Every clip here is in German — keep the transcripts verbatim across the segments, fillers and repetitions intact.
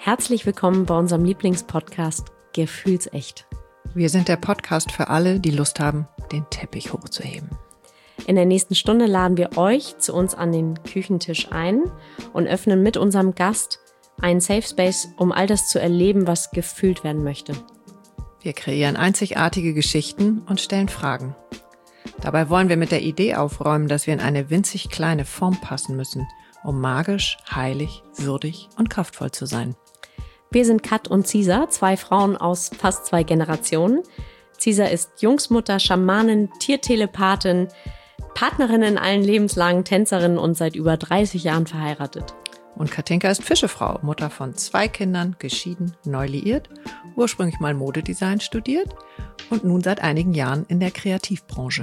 Herzlich willkommen bei unserem Lieblingspodcast Gefühlsecht. Wir sind der Podcast für alle, die Lust haben, den Teppich hochzuheben. In der nächsten Stunde laden wir euch zu uns an den Küchentisch ein und öffnen mit unserem Gast einen Safe Space, um all das zu erleben, was gefühlt werden möchte. Wir kreieren einzigartige Geschichten und stellen Fragen. Dabei wollen wir mit der Idee aufräumen, dass wir in eine winzig kleine Form passen müssen, um magisch, heilig, würdig und kraftvoll zu sein. Wir sind Kat und Cisa, zwei Frauen aus fast zwei Generationen. Cisa ist Jungsmutter, Schamanin, Tiertelepathin, Partnerin in allen Lebenslagen, Tänzerin und seit über dreißig Jahren verheiratet. Und Katinka ist Fischefrau, Mutter von zwei Kindern, geschieden, neu liiert, ursprünglich mal Modedesign studiert und nun seit einigen Jahren in der Kreativbranche.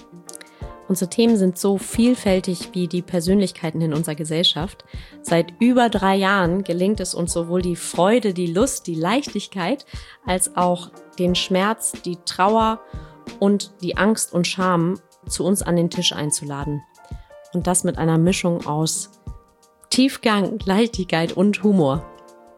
Unsere Themen sind so vielfältig wie die Persönlichkeiten in unserer Gesellschaft. Seit über drei Jahren gelingt es uns sowohl die Freude, die Lust, die Leichtigkeit, als auch den Schmerz, die Trauer und die Angst und Scham zu uns an den Tisch einzuladen. Und das mit einer Mischung aus Tiefgang, Leichtigkeit und Humor.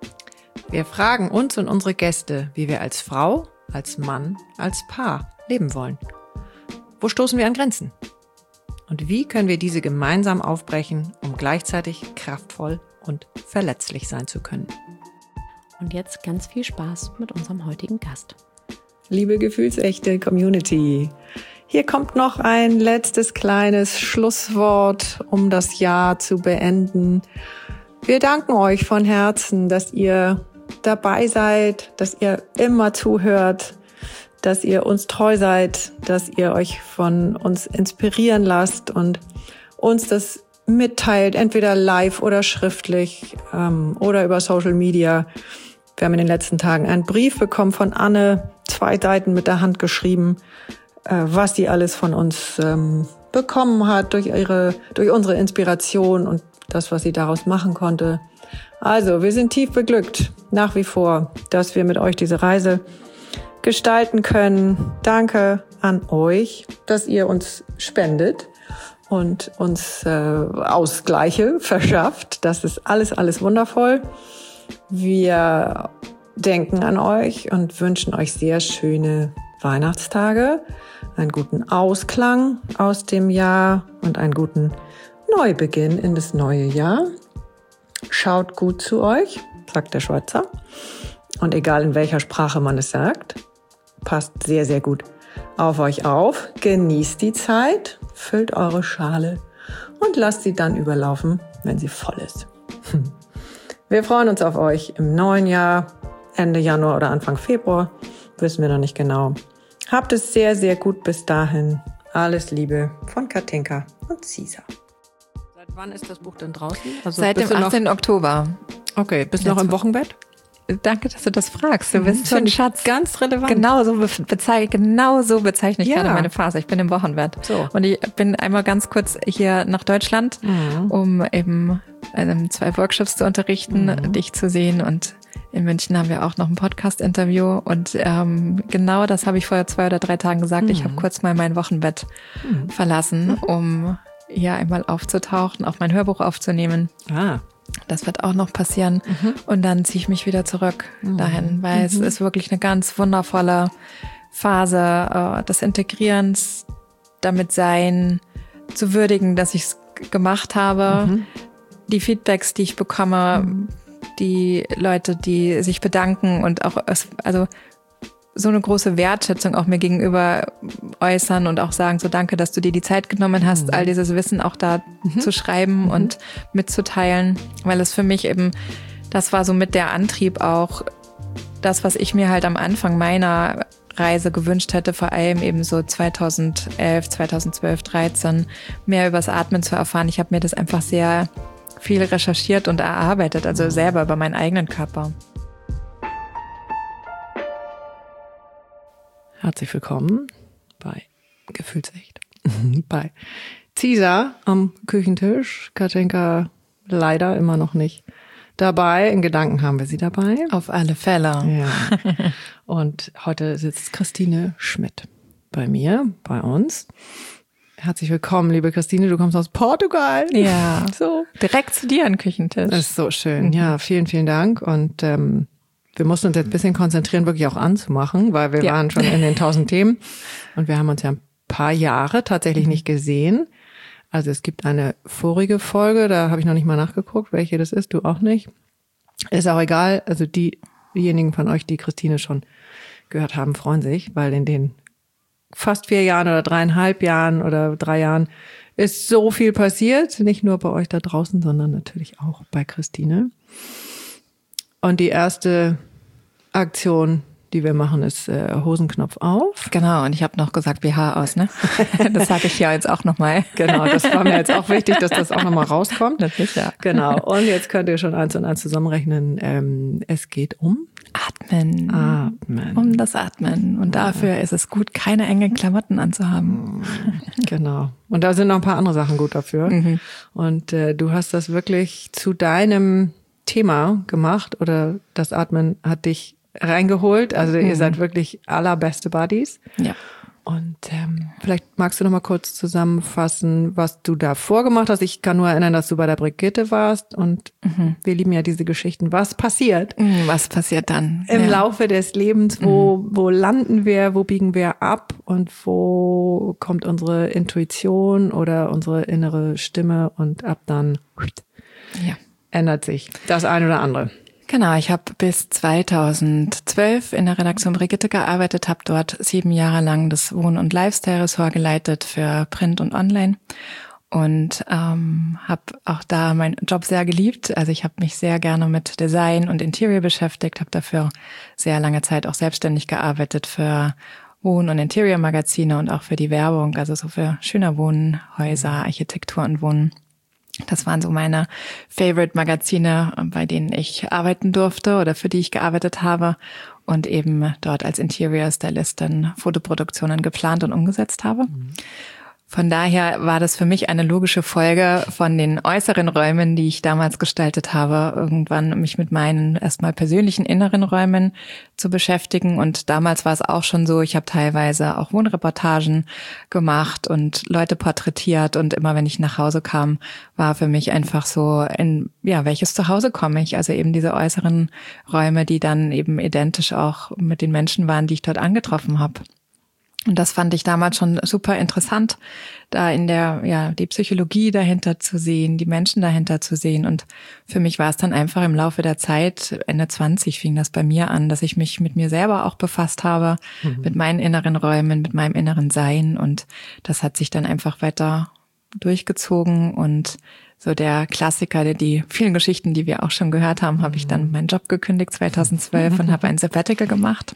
Wir fragen uns und unsere Gäste, wie wir als Frau, als Mann, als Paar leben wollen. Wo stoßen wir an Grenzen? Und wie können wir diese gemeinsam aufbrechen, um gleichzeitig kraftvoll und verletzlich sein zu können? Und jetzt ganz viel Spaß mit unserem heutigen Gast. Liebe gefühlsechte Community, hier kommt noch ein letztes kleines Schlusswort, um das Jahr zu beenden. Wir danken euch von Herzen, dass ihr dabei seid, dass ihr immer zuhört, dass ihr uns treu seid, dass ihr euch von uns inspirieren lasst und uns das mitteilt, entweder live oder schriftlich ähm, oder über Social Media. Wir haben in den letzten Tagen einen Brief bekommen von Anne, zwei Seiten mit der Hand geschrieben, äh, was sie alles von uns ähm, bekommen hat durch ihre, durch unsere Inspiration und das, was sie daraus machen konnte. Also, wir sind tief beglückt, nach wie vor, dass wir mit euch diese Reise gestalten können. Danke an euch, dass ihr uns spendet und uns äh, Ausgleiche verschafft. Das ist alles, alles wundervoll. Wir denken an euch und wünschen euch sehr schöne Weihnachtstage, einen guten Ausklang aus dem Jahr und einen guten Neubeginn in das neue Jahr. Schaut gut zu euch, sagt der Schweizer. Und egal in welcher Sprache man es sagt, passt sehr, sehr gut auf euch auf. Genießt die Zeit, füllt eure Schale und lasst sie dann überlaufen, wenn sie voll ist. Wir freuen uns auf euch im neuen Jahr, Ende Januar oder Anfang Februar, wissen wir noch nicht genau. Habt es sehr, sehr gut bis dahin. Alles Liebe von Katinka und Cisa. Seit wann ist das Buch denn draußen? Also Seit dem achtzehnten Oktober. Okay, bist du noch im Wochenbett? Danke, dass du das fragst. Du bist schon Schatz. Ganz relevant. Genau so bezeichne, genau so bezeichne ich ja. gerade meine Phase. Ich bin im Wochenbett. So. Und ich bin einmal ganz kurz hier nach Deutschland, mhm. um eben ähm, zwei Workshops zu unterrichten, mhm. dich zu sehen. Und in München haben wir auch noch ein Podcast-Interview. Und ähm, genau das habe ich vor zwei oder drei Tagen gesagt. Mhm. Ich habe kurz mal mein Wochenbett mhm. verlassen, mhm. um hier einmal aufzutauchen, auch mein Hörbuch aufzunehmen. Ah. Das wird auch noch passieren. Mhm. Und dann ziehe ich mich wieder zurück mhm. dahin, weil mhm. es ist wirklich eine ganz wundervolle Phase äh, des Integrierens, damit sein, zu würdigen, dass ich es gemacht habe. Mhm. Die Feedbacks, die ich bekomme, mhm. die Leute, die sich bedanken und auch, also so eine große Wertschätzung auch mir gegenüber äußern und auch sagen, so danke, dass du dir die Zeit genommen hast, mhm. all dieses Wissen auch da mhm. zu schreiben mhm. und mitzuteilen, weil es für mich eben, das war so mit der Antrieb auch, das, was ich mir halt am Anfang meiner Reise gewünscht hätte, vor allem eben so zweitausendelf, zweitausendzwölf, dreizehn, mehr übers Atmen zu erfahren. Ich habe mir das einfach sehr viel recherchiert und erarbeitet, also selber über meinen eigenen Körper. Herzlich willkommen bei Gefühlsecht. Bei Cisa am Küchentisch. Katinka leider immer noch nicht dabei. In Gedanken haben wir sie dabei. Auf alle Fälle. Ja. Und heute sitzt Christine Schmidt bei mir, bei uns. Herzlich willkommen, liebe Christine, du kommst aus Portugal. Ja, so direkt zu dir an den Küchentisch. Das ist so schön. Ja, vielen, vielen Dank. Und ähm, wir mussten uns jetzt ein bisschen konzentrieren, wirklich auch anzumachen, weil wir ja. waren schon in den tausend Themen und wir haben uns ja ein paar Jahre tatsächlich nicht gesehen. Also es gibt eine vorige Folge, da habe ich noch nicht mal nachgeguckt, welche das ist, du auch nicht. Ist auch egal, also die, diejenigen von euch, die Christine schon gehört haben, freuen sich, weil in den fast vier Jahren oder dreieinhalb Jahren oder drei Jahren ist so viel passiert. Nicht nur bei euch da draußen, sondern natürlich auch bei Christine. Und die erste Aktion, die wir machen, ist äh, Hosenknopf auf. Genau, und ich habe noch gesagt B H aus, ne? Das sage ich ja jetzt auch nochmal. Genau, das war mir jetzt auch wichtig, dass das auch nochmal rauskommt. Natürlich, ja. Genau, und jetzt könnt ihr schon eins und eins zusammenrechnen. Ähm, es geht um Atmen. Atmen. Um das Atmen. Und dafür ja. ist es gut, keine engen Klamotten anzuhaben. Genau. Und da sind noch ein paar andere Sachen gut dafür. Mhm. Und äh, du hast das wirklich zu deinem Thema gemacht oder das Atmen hat dich reingeholt. Also mhm. ihr seid wirklich allerbeste Buddies. Ja. Und ähm, vielleicht magst du noch mal kurz zusammenfassen, was du da vorgemacht hast. Ich kann nur erinnern, dass du bei der Brigitte warst und mhm. wir lieben ja diese Geschichten. Was passiert? Was passiert dann? Im ja. Laufe des Lebens, wo mhm. wo landen wir, wo biegen wir ab und wo kommt unsere Intuition oder unsere innere Stimme und ab dann ja. ändert sich das eine oder andere. Genau, ich habe bis zweitausendzwölf in der Redaktion Brigitte gearbeitet, habe dort sieben Jahre lang das Wohn- und Lifestyle-Ressort geleitet für Print und Online und ähm, habe auch da meinen Job sehr geliebt. Also ich habe mich sehr gerne mit Design und Interior beschäftigt, habe dafür sehr lange Zeit auch selbstständig gearbeitet für Wohn- und Interior-Magazine und auch für die Werbung, also so für schöner Wohnen, Häuser, Architektur und Wohnen. Das waren so meine Favorite-Magazine, bei denen ich arbeiten durfte oder für die ich gearbeitet habe und eben dort als Interior-Stylistin Fotoproduktionen geplant und umgesetzt habe. Mhm. Von daher war das für mich eine logische Folge von den äußeren Räumen, die ich damals gestaltet habe, irgendwann mich mit meinen erstmal persönlichen inneren Räumen zu beschäftigen. Und damals war es auch schon so, ich habe teilweise auch Wohnreportagen gemacht und Leute porträtiert. Und immer wenn ich nach Hause kam, war für mich einfach so, in ja, welches Zuhause komme ich? Also eben diese äußeren Räume, die dann eben identisch auch mit den Menschen waren, die ich dort angetroffen habe. Und das fand ich damals schon super interessant, da in der, ja, die Psychologie dahinter zu sehen, die Menschen dahinter zu sehen. Und für mich war es dann einfach im Laufe der Zeit, Ende zwanzig fing das bei mir an, dass ich mich mit mir selber auch befasst habe, mhm. mit meinen inneren Räumen, mit meinem inneren Sein. Und das hat sich dann einfach weiter durchgezogen. Und so der Klassiker, der die vielen Geschichten, die wir auch schon gehört haben, habe ich dann meinen Job gekündigt zweitausendzwölf und habe ein Sabbatical gemacht.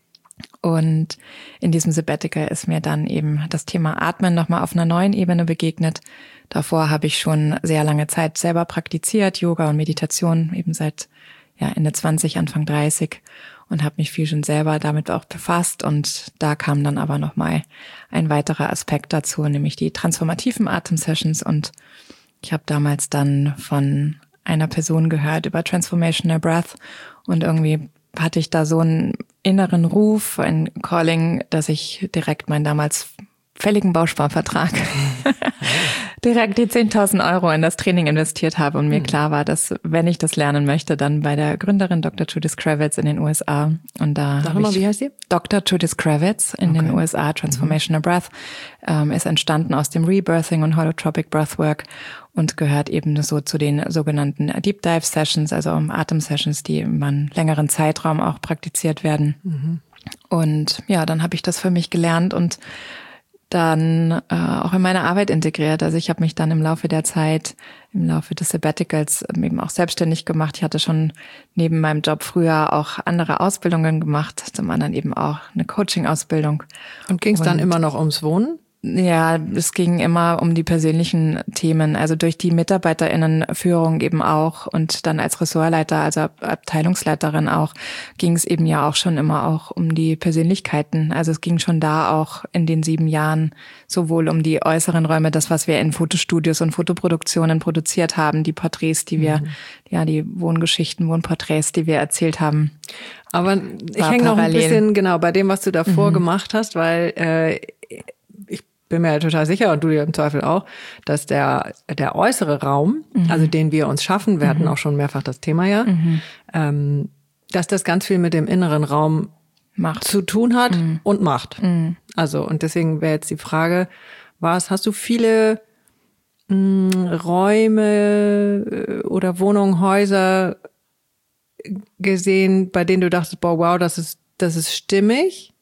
Und in diesem Sabbatical ist mir dann eben das Thema Atmen nochmal auf einer neuen Ebene begegnet. Davor habe ich schon sehr lange Zeit selber praktiziert, Yoga und Meditation, eben seit ja Ende zwanzig, Anfang dreißig und habe mich viel schon selber damit auch befasst. Und da kam dann aber nochmal ein weiterer Aspekt dazu, nämlich die transformativen Atemsessions. Und ich habe damals dann von einer Person gehört über Transformational Breath und irgendwie hatte ich da so einen inneren Ruf, ein Calling, dass ich direkt meinen damals fälligen Bausparvertrag direkt die zehntausend Euro in das Training investiert habe und mir klar war, dass wenn ich das lernen möchte, dann bei der Gründerin Doktor Judith Kravitz in den U S A. Und da Sag mal, wie heißt sie? Doktor Judith Kravitz in okay. den U S A, Transformational mhm. Breath, ähm, ist entstanden aus dem Rebirthing und Holotropic Breathwork und gehört eben so zu den sogenannten Deep Dive Sessions, also Atem-Sessions, die über einen längeren Zeitraum auch praktiziert werden. Mhm. Und ja, dann habe ich das für mich gelernt und dann äh, auch in meine Arbeit integriert. Also ich habe mich dann im Laufe der Zeit, im Laufe des Sabbaticals eben auch selbstständig gemacht. Ich hatte schon neben meinem Job früher auch andere Ausbildungen gemacht, zum anderen eben auch eine Coaching-Ausbildung. Und ging es dann immer noch ums Wohnen? Ja, es ging immer um die persönlichen Themen, also durch die MitarbeiterInnenführung eben auch und dann als Ressortleiter, also Abteilungsleiterin auch, ging es eben ja auch schon immer auch um die Persönlichkeiten. Also es ging schon da auch in den sieben Jahren sowohl um die äußeren Räume, das, was wir in Fotostudios und Fotoproduktionen produziert haben, die Porträts, die wir, mhm. ja, die Wohngeschichten, Wohnporträts, die wir erzählt haben. Aber ich hänge noch ein bisschen, genau, bei dem, was du davor mhm. gemacht hast, weil äh, bin mir ja total sicher, und du dir im Zweifel auch, dass der der äußere Raum, mhm. also den wir uns schaffen, wir mhm. hatten auch schon mehrfach das Thema ja, mhm. ähm, dass das ganz viel mit dem inneren Raum Macht. zu tun hat mhm. und macht. Mhm. Also, und deswegen wäre jetzt die Frage, was, hast du viele mh, Räume oder Wohnungen, Häuser gesehen, bei denen du dachtest, boah, wow, das ist, das ist stimmig?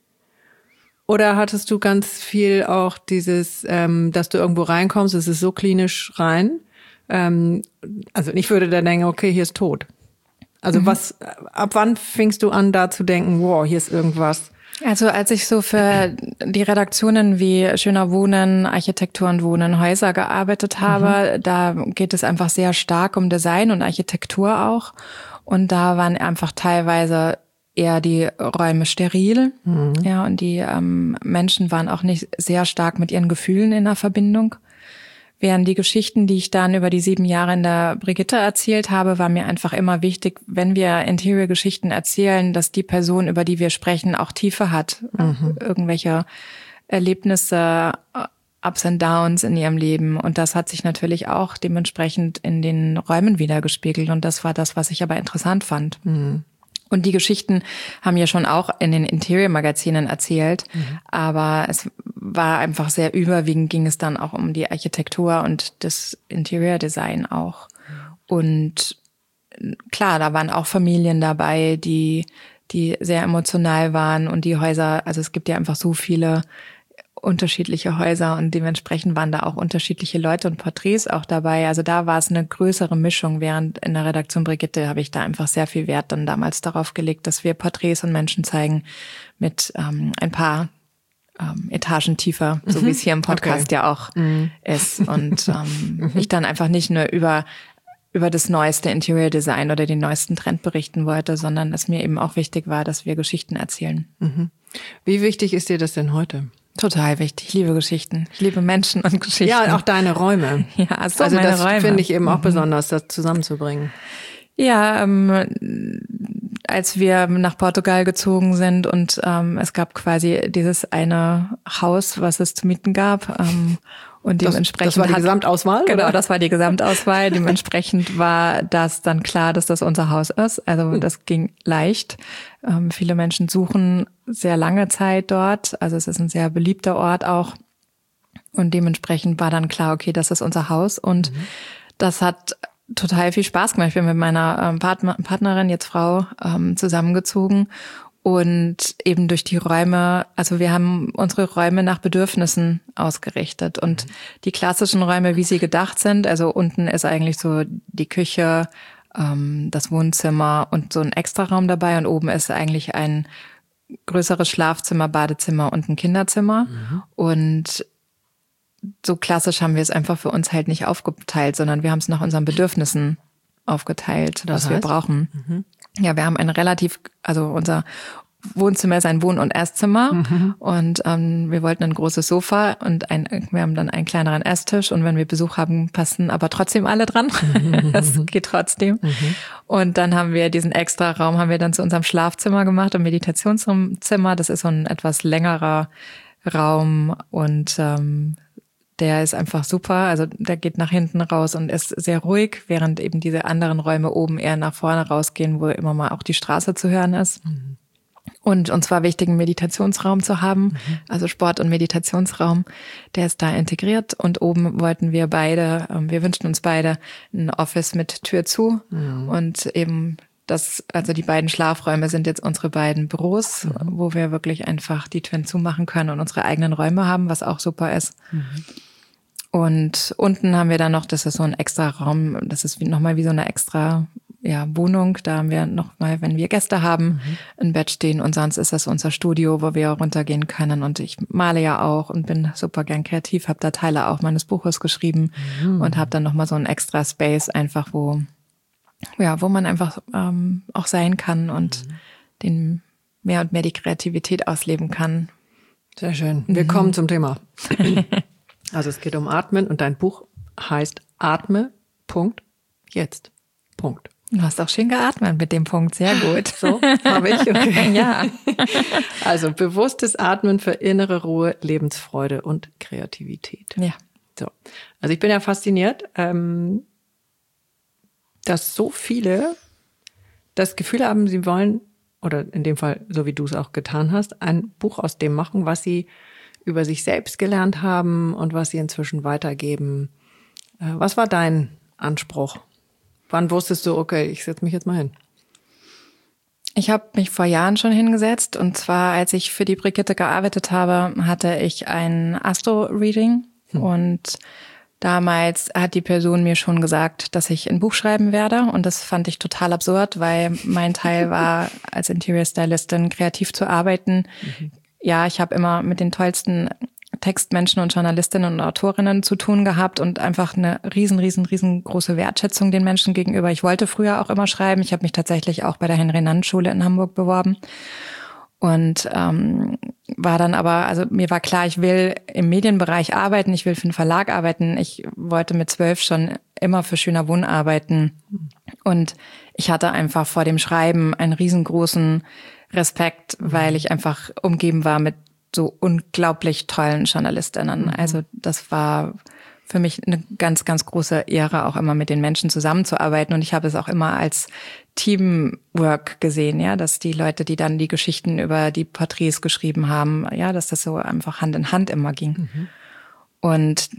Oder hattest du ganz viel auch dieses, ähm, dass du irgendwo reinkommst, es ist so klinisch rein? Ähm, also ich würde dann denken, okay, hier ist tot. Also mhm. was, ab wann fingst du an, da zu denken, wow, hier ist irgendwas? Also als ich so für die Redaktionen wie Schöner Wohnen, Architektur und Wohnen, Häuser gearbeitet habe, mhm. da geht es einfach sehr stark um Design und Architektur auch. Und da waren einfach teilweise eher die Räume steril, mhm. ja, und die ähm, Menschen waren auch nicht sehr stark mit ihren Gefühlen in der Verbindung. Während die Geschichten, die ich dann über die sieben Jahre in der Brigitte erzählt habe, war mir einfach immer wichtig, wenn wir Interior-Geschichten erzählen, dass die Person, über die wir sprechen, auch Tiefe hat. Mhm. Irgendwelche Erlebnisse, Ups and Downs in ihrem Leben. Und das hat sich natürlich auch dementsprechend in den Räumen wiedergespiegelt. Und das war das, was ich aber interessant fand. Mhm. Und die Geschichten haben ja schon auch in den Interior-Magazinen erzählt, mhm. aber es war einfach sehr überwiegend, ging es dann auch um die Architektur und das Interior-Design auch. Und klar, da waren auch Familien dabei, die die sehr emotional waren und die Häuser, also es gibt ja einfach so viele unterschiedliche Häuser und dementsprechend waren da auch unterschiedliche Leute und Porträts auch dabei. Also da war es eine größere Mischung, während in der Redaktion Brigitte habe ich da einfach sehr viel Wert dann damals darauf gelegt, dass wir Porträts und Menschen zeigen mit ähm, ein paar ähm, Etagen tiefer, so mhm. wie es hier im Podcast okay. ja auch mhm. ist. Und ähm, mhm. ich dann einfach nicht nur über über das neueste Interior Design oder den neuesten Trend berichten wollte, sondern es mir eben auch wichtig war, dass wir Geschichten erzählen. Mhm. Wie wichtig ist dir das denn heute? Total wichtig. Ich liebe Geschichten. Ich liebe Menschen und Geschichten. Ja, und auch deine Räume. Ja, also, also meine das Räume. finde ich eben auch mhm. besonders, das zusammenzubringen. Ja, ähm, als wir nach Portugal gezogen sind und ähm, es gab quasi dieses eine Haus, was es zu mieten gab. Ähm, und dementsprechend das, das war die hat, Gesamtauswahl? Genau, oder? das war die Gesamtauswahl. Dementsprechend war das dann klar, dass das unser Haus ist. Also hm. das ging leicht. Ähm, viele Menschen suchen sehr lange Zeit dort. Also es ist ein sehr beliebter Ort auch. Und dementsprechend war dann klar, okay, das ist unser Haus. Und mhm. das hat total viel Spaß gemacht. Ich bin mit meiner ähm, Partner, Partnerin, jetzt Frau, ähm, zusammengezogen. Und eben durch die Räume, also wir haben unsere Räume nach Bedürfnissen ausgerichtet. Und mhm. die klassischen Räume, wie sie gedacht sind, also unten ist eigentlich so die Küche, ähm, das Wohnzimmer und so ein Extraraum dabei. Und oben ist eigentlich ein größeres Schlafzimmer, Badezimmer und ein Kinderzimmer. Mhm. Und so klassisch haben wir es einfach für uns halt nicht aufgeteilt, sondern wir haben es nach unseren Bedürfnissen aufgeteilt, das was heißt? wir brauchen. Mhm. Ja, wir haben ein relativ, also unser Wohnzimmer ist ein Wohn- und Esszimmer mhm. und ähm, wir wollten ein großes Sofa und ein, wir haben dann einen kleineren Esstisch und wenn wir Besuch haben, passen aber trotzdem alle dran. Mhm. Das geht trotzdem. Mhm. Und dann haben wir diesen extra Raum, haben wir dann zu unserem Schlafzimmer gemacht und Meditationszimmer. Das ist so ein etwas längerer Raum und ähm, der ist einfach super, also der geht nach hinten raus und ist sehr ruhig, während eben diese anderen Räume oben eher nach vorne rausgehen, wo immer mal auch die Straße zu hören ist. Mhm. Und uns war wichtig, einen Meditationsraum zu haben, mhm. also Sport- und Meditationsraum, der ist da integriert. Und oben wollten wir beide, wir wünschten uns beide ein Office mit Tür zu mhm. und eben das, also die beiden Schlafräume sind jetzt unsere beiden Büros, mhm. wo wir wirklich einfach die Türen zumachen können und unsere eigenen Räume haben, was auch super ist. Mhm. Und unten haben wir dann noch, das ist so ein extra Raum, das ist nochmal wie so eine extra ja, Wohnung. Da haben wir nochmal, wenn wir Gäste haben, mhm. ein Bett stehen und sonst ist das unser Studio, wo wir runtergehen können. Und ich male ja auch und bin super gern kreativ, habe da Teile auch meines Buches geschrieben mhm. und habe dann nochmal so ein extra Space einfach, wo ja, wo man einfach ähm, auch sein kann und mhm. den mehr und mehr die Kreativität ausleben kann. Sehr schön. Wir mhm. kommen zum Thema. Also es geht um Atmen und dein Buch heißt Atme, Punkt, jetzt, Punkt. Du hast auch schön geatmet mit dem Punkt, sehr gut. So, habe ich, okay. Ja. Also bewusstes Atmen für innere Ruhe, Lebensfreude und Kreativität. Ja. So, also ich bin ja fasziniert, ähm, dass so viele das Gefühl haben, sie wollen, oder in dem Fall, so wie du es auch getan hast, ein Buch aus dem machen, was sie über sich selbst gelernt haben und was sie inzwischen weitergeben. Äh, was war dein Anspruch? Wann wusstest du, okay, ich setze mich jetzt mal hin? Ich habe mich vor Jahren schon hingesetzt und zwar, als ich für die Brigitte gearbeitet habe, hatte ich ein Astro-Reading hm. und damals hat die Person mir schon gesagt, dass ich ein Buch schreiben werde und das fand ich total absurd, weil mein Teil war, als Interior Stylistin kreativ zu arbeiten. Mhm. Ja, ich habe immer mit den tollsten Textmenschen und Journalistinnen und Autorinnen zu tun gehabt und einfach eine riesen, riesen, riesengroße Wertschätzung den Menschen gegenüber. Ich wollte früher auch immer schreiben. Ich habe mich tatsächlich auch bei der Henry-Nannen-Schule in Hamburg beworben und ähm, war dann aber, also mir war klar, ich will im Medienbereich arbeiten, ich will für einen Verlag arbeiten. Ich wollte mit zwölf schon immer für Schöner Wohnen arbeiten und ich hatte einfach vor dem Schreiben einen riesengroßen Respekt, weil ich einfach umgeben war mit so unglaublich tollen Journalistinnen. Mhm. Also das war für mich eine ganz, ganz große Ehre, auch immer mit den Menschen zusammenzuarbeiten. Und ich habe es auch immer als Teamwork gesehen, ja, dass die Leute, die dann die Geschichten über die Porträts geschrieben haben, ja, dass das so einfach Hand in Hand immer ging. Mhm. Und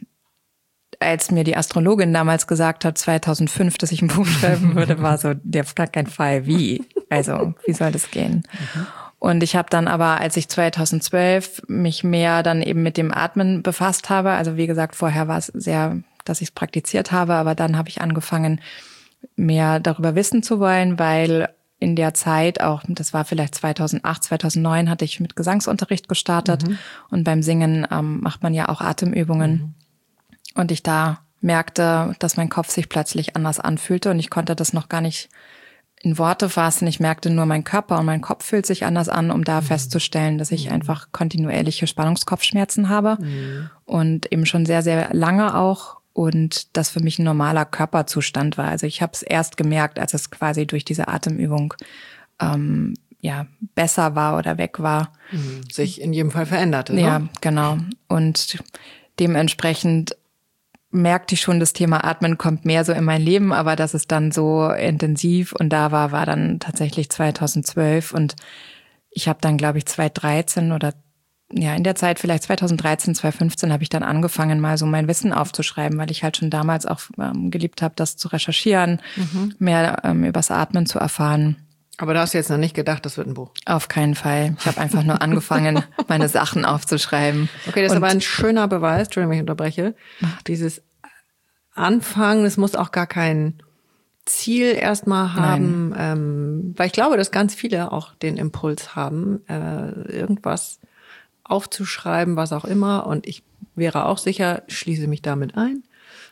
als mir die Astrologin damals gesagt hat, zweitausendfünf, dass ich ein Buch schreiben würde, war so, der auf gar keinen Fall, wie? Also, wie soll das gehen? Mhm. Und ich habe dann aber, als ich zweitausendzwölf mich mehr dann eben mit dem Atmen befasst habe, also wie gesagt, vorher war es sehr, dass ich es praktiziert habe, aber dann habe ich angefangen, mehr darüber wissen zu wollen, weil in der Zeit auch, das war vielleicht zweitausendacht, zweitausendneun, hatte ich mit Gesangsunterricht gestartet mhm. und beim Singen ähm, macht man ja auch Atemübungen. Mhm. Und ich da merkte, dass mein Kopf sich plötzlich anders anfühlte und ich konnte das noch gar nicht in Worte fassen. Ich merkte nur, mein Körper und mein Kopf fühlt sich anders an, um da mhm. festzustellen, dass ich mhm. einfach kontinuierliche Spannungskopfschmerzen habe mhm. und eben schon sehr, sehr lange auch und das für mich ein normaler Körperzustand war. Also ich habe es erst gemerkt, als es quasi durch diese Atemübung ähm, ja besser war oder weg war. Mhm. Sich in jedem Fall veränderte. Ne? Ja, genau. Und dementsprechend merkte ich schon, das Thema Atmen kommt mehr so in mein Leben, aber dass es dann so intensiv und da war, war dann tatsächlich zweitausendzwölf und ich habe dann, glaube ich, zweitausenddreizehn oder ja, in der Zeit vielleicht zweitausenddreizehn, zweitausendfünfzehn habe ich dann angefangen, mal so mein Wissen aufzuschreiben, weil ich halt schon damals auch ähm, geliebt habe, das zu recherchieren, mhm. mehr ähm, übers Atmen zu erfahren. Aber da hast du jetzt noch nicht gedacht, das wird ein Buch? Auf keinen Fall. Ich habe einfach nur angefangen, meine Sachen aufzuschreiben. Okay, das ist und aber ein schöner Beweis, Entschuldigung, ich unterbreche. Ach. Dieses Anfangen, es muss auch gar kein Ziel erstmal haben, ähm, weil ich glaube, dass ganz viele auch den Impuls haben, äh, irgendwas aufzuschreiben, was auch immer. Und ich wäre auch sicher, schließe mich damit ein,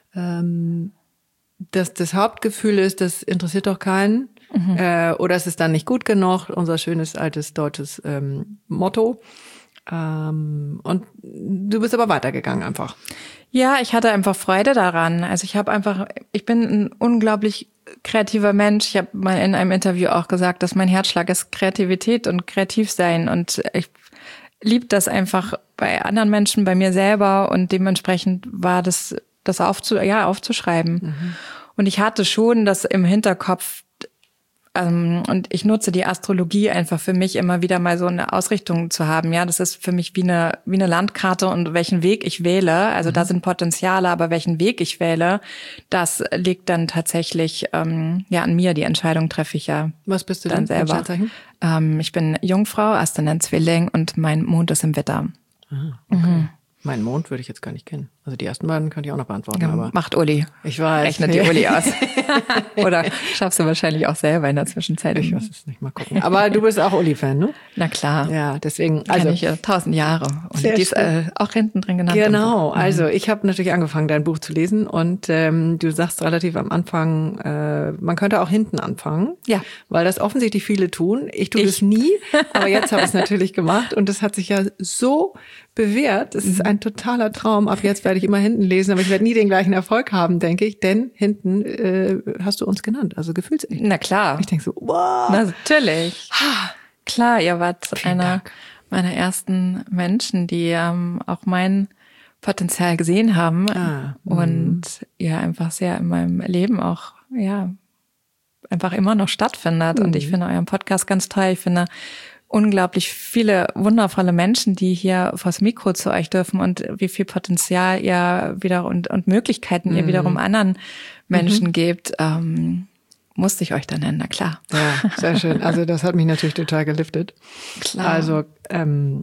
ähm, dass das Hauptgefühl ist, das interessiert doch keinen. Mhm. Äh, oder es ist dann nicht gut genug, unser schönes altes deutsches ähm, Motto. Ähm, und du bist aber weitergegangen einfach. Ja, ich hatte einfach Freude daran. Also ich habe einfach, ich bin ein unglaublich kreativer Mensch. Ich habe mal in einem Interview auch gesagt, dass mein Herzschlag ist Kreativität und Kreativsein. Und ich liebe das einfach bei anderen Menschen, bei mir selber. Und dementsprechend war das, das aufzu, ja, aufzuschreiben. Mhm. Und ich hatte schon das im Hinterkopf, und ich nutze die Astrologie einfach für mich immer wieder mal so eine Ausrichtung zu haben. Ja, das ist für mich wie eine wie eine Landkarte und welchen Weg ich wähle. Also mhm. da sind Potenziale, aber welchen Weg ich wähle, das liegt dann tatsächlich ähm, ja an mir. Die Entscheidung treffe ich ja. Was bist du dann denn selber? Ähm, ich bin Jungfrau, Aszendent Zwilling und mein Mond ist im Widder. Ah, okay. Mhm. Meinen Mond würde ich jetzt gar nicht kennen. Also die ersten beiden könnte ich auch noch beantworten. Ja, aber macht Uli. Ich weiß. Rechnet die Uli aus. Oder schaffst du wahrscheinlich auch selber in der Zwischenzeit. Ich weiß es nicht, mal gucken. Aber du bist auch Uli-Fan, ne? Na klar. Ja, deswegen. Also Kenn ich ja tausend Jahre. Und die ist äh, auch hinten drin genannt. Genau. Also ich habe natürlich angefangen, dein Buch zu lesen. Und ähm, du sagst relativ am Anfang, äh, man könnte auch hinten anfangen. Ja. Weil das offensichtlich viele tun. Ich tue das nie. Aber jetzt habe ich es natürlich gemacht. Und das hat sich ja so bewährt. Es ist ein totaler Traum. Ab jetzt werde werde ich immer hinten lesen, aber ich werde nie den gleichen Erfolg haben, denke ich, denn hinten äh, hast du uns genannt, also gefühlsecht. Na klar. Ich denke so, wow. Natürlich. Klar, ihr wart Vielen einer Dank. meiner ersten Menschen, die ähm, auch mein Potenzial gesehen haben Ah, und ja einfach sehr in meinem Leben auch, ja, einfach immer noch stattfindet. Mhm. Und ich finde euren Podcast ganz toll. Ich finde unglaublich viele wundervolle Menschen, die hier vors Mikro zu euch dürfen und wie viel Potenzial ihr wieder und, und Möglichkeiten ihr wiederum anderen Menschen gebt. Ähm, musste ich euch dann nennen, na klar. Ja, sehr schön. Also das hat mich natürlich total geliftet. Klar. Also, ähm,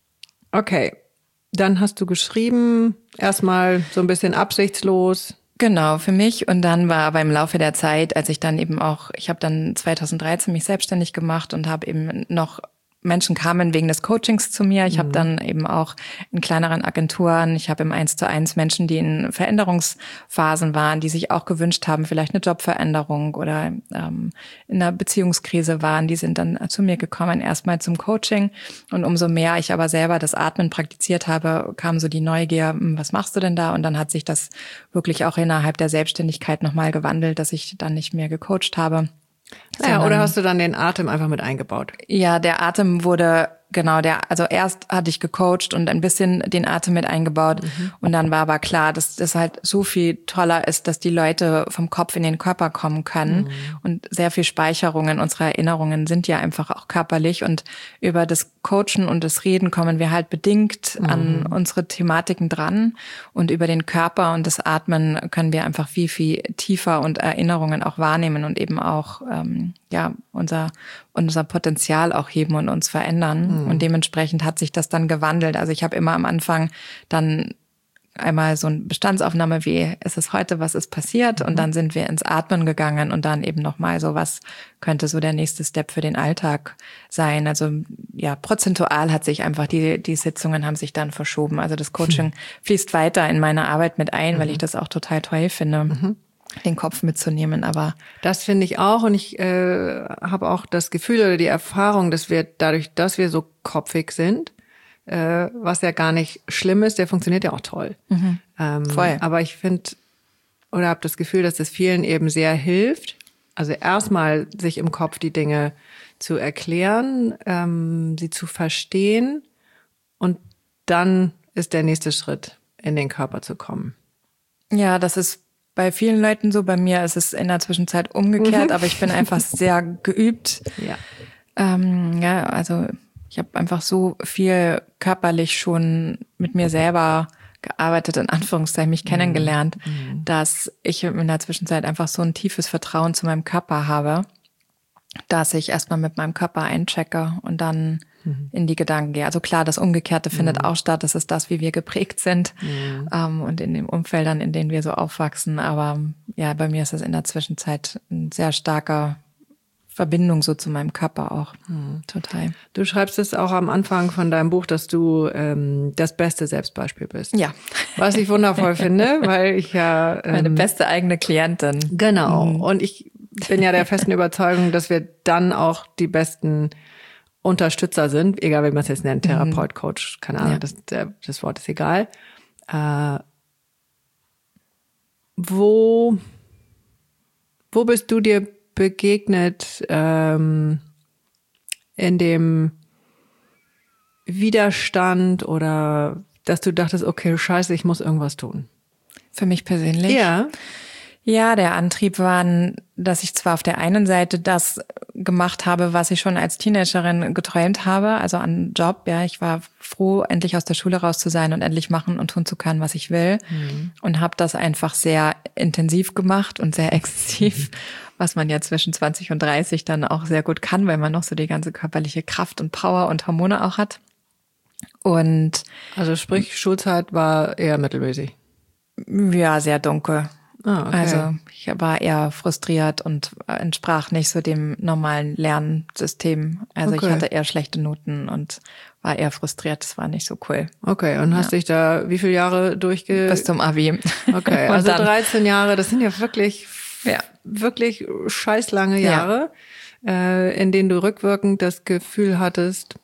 okay. Dann hast du geschrieben, erstmal so ein bisschen absichtslos. Genau, für mich. Und dann war aber im Laufe der Zeit, als ich dann eben auch, ich habe dann zweitausenddreizehn mich selbstständig gemacht und habe eben noch, Menschen kamen wegen des Coachings zu mir. Ich mhm. habe dann eben auch in kleineren Agenturen, ich habe im eins zu eins Menschen, die in Veränderungsphasen waren, die sich auch gewünscht haben, vielleicht eine Jobveränderung oder ähm, in einer Beziehungskrise waren, die sind dann zu mir gekommen, erstmal zum Coaching. Und umso mehr ich aber selber das Atmen praktiziert habe, kam so die Neugier, was machst du denn da? Und dann hat sich das wirklich auch innerhalb der Selbstständigkeit nochmal gewandelt, dass ich dann nicht mehr gecoacht habe. Ja, oder hast du dann den Atem einfach mit eingebaut? Ja, der Atem wurde, genau, der, also erst hatte ich gecoacht und ein bisschen den Atem mit eingebaut mhm. und dann war aber klar, dass das halt so viel toller ist, dass die Leute vom Kopf in den Körper kommen können mhm. und sehr viel Speicherungen unserer Erinnerungen sind ja einfach auch körperlich und über das Coachen und das Reden kommen wir halt bedingt mhm. an unsere Thematiken dran und über den Körper und das Atmen können wir einfach viel, viel tiefer und Erinnerungen auch wahrnehmen und eben auch, ähm, ja, unser, unser Potenzial auch heben und uns verändern. Mhm. Und dementsprechend hat sich das dann gewandelt. Also ich habe immer am Anfang dann einmal so eine Bestandsaufnahme, wie ist es heute, was ist passiert? Mhm. Und dann sind wir ins Atmen gegangen und dann eben nochmal so, was könnte so der nächste Step für den Alltag sein? Also ja, prozentual hat sich einfach, die die Sitzungen haben sich dann verschoben. Also das Coaching mhm. fließt weiter in meine Arbeit mit ein, mhm. weil ich das auch total toll finde. Mhm. den Kopf mitzunehmen, aber das finde ich auch und ich äh, habe auch das Gefühl oder die Erfahrung, dass wir dadurch, dass wir so kopfig sind, äh, was ja gar nicht schlimm ist, der funktioniert ja auch toll. Mhm. Ähm, Voll. Aber ich finde oder habe das Gefühl, dass es vielen eben sehr hilft, also erstmal sich im Kopf die Dinge zu erklären, ähm, sie zu verstehen und dann ist der nächste Schritt, in den Körper zu kommen. Ja, das ist bei vielen Leuten so. Bei mir ist es in der Zwischenzeit umgekehrt, mhm. aber ich bin einfach sehr geübt. Ja, ähm, ja, also ich habe einfach so viel körperlich schon mit mir selber gearbeitet, in Anführungszeichen, mich mhm. kennengelernt, mhm. dass ich in der Zwischenzeit einfach so ein tiefes Vertrauen zu meinem Körper habe, dass ich erstmal mit meinem Körper einchecke und dann mhm. in die Gedanken gehe. Also klar, das Umgekehrte mhm. findet auch statt. Das ist das, wie wir geprägt sind mhm. ähm, und in den Umfeldern, in denen wir so aufwachsen. Aber ja, bei mir ist das in der Zwischenzeit ein sehr starker Verbindung so zu meinem Körper auch. Mhm. Total. Du schreibst es auch am Anfang von deinem Buch, dass du ähm, das beste Selbstbeispiel bist. Ja. Was ich wundervoll finde, weil ich ja... Ähm, Meine beste eigene Klientin. Genau. Mhm. Und ich bin ja der festen Überzeugung, dass wir dann auch die besten Unterstützer sind, egal wie man es jetzt nennt, Therapeut, Coach, keine Ahnung, ja. das, der, das Wort ist egal. Äh, wo, wo bist du dir begegnet ähm, in dem Widerstand oder dass du dachtest, okay, scheiße, ich muss irgendwas tun? Für mich persönlich? Ja. Ja, der Antrieb war, dass ich zwar auf der einen Seite das gemacht habe, was ich schon als Teenagerin geträumt habe, also an Job, ja, ich war froh, endlich aus der Schule raus zu sein und endlich machen und tun zu können, was ich will mhm. und habe das einfach sehr intensiv gemacht und sehr exzessiv, mhm. was man ja zwischen zwanzig und dreißig dann auch sehr gut kann, weil man noch so die ganze körperliche Kraft und Power und Hormone auch hat. Und also sprich, Schulzeit war eher mittelmäßig? Ja, sehr dunkel. Ah, okay. Also ich war eher frustriert und entsprach nicht so dem normalen Lernsystem. Also okay. ich hatte eher schlechte Noten und war eher frustriert. Das war nicht so cool. Okay, und hast ja. dich da wie viele Jahre durchge... Bis zum Abi. Okay, also dann, dreizehn Jahre, das sind ja wirklich, ja. wirklich scheiß lange Jahre, ja. äh, in denen du rückwirkend das Gefühl hattest,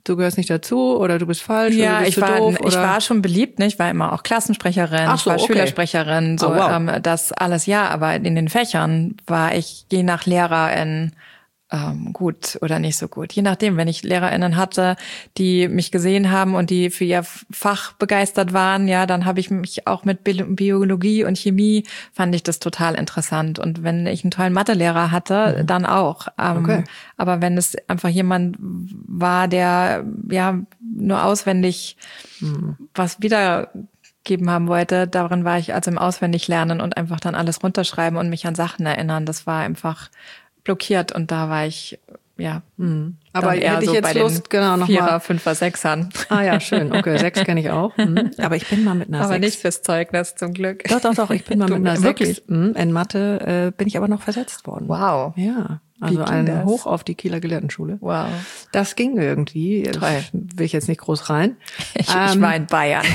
du gehörst nicht dazu oder du bist falsch ja, oder du bist ich zu war, doof? Ich oder? war schon beliebt, ne? Ich war immer auch Klassensprecherin, Ach so, ich war okay. Schülersprecherin, so Oh, wow. ähm, das alles ja, aber in den Fächern war ich je nach Lehrerin ähm, gut oder nicht so gut. Je nachdem, wenn ich LehrerInnen hatte, die mich gesehen haben und die für ihr Fach begeistert waren, ja, dann habe ich mich auch mit Bi- Biologie und Chemie, fand ich das total interessant. Und wenn ich einen tollen Mathelehrer hatte, mhm. dann auch. Ähm, okay. Aber wenn es einfach jemand war, der ja nur auswendig mhm. was wiedergeben haben wollte, darin war ich also im Auswendiglernen und einfach dann alles runterschreiben und mich an Sachen erinnern. Das war einfach blockiert und da war ich, ja, mhm. aber eher hätte ich so jetzt bei Lust, den genau, noch Vierer, mal. Fünfer, Sechsern. Ah ja, schön, okay, Sechs kenne ich auch. Mhm. Aber ich bin mal mit einer aber Sechs. nicht fürs Zeugnis, zum Glück. Doch, doch, doch, ich bin mal du, mit einer wirklich? Sechs. Mhm. In Mathe äh, bin ich aber noch versetzt worden. Wow. Ja, also ein das? Hoch auf die Kieler Gelehrtenschule. Wow. Das ging irgendwie. Toll. Will ich jetzt nicht groß rein. Ich, ähm, ich war in Bayern.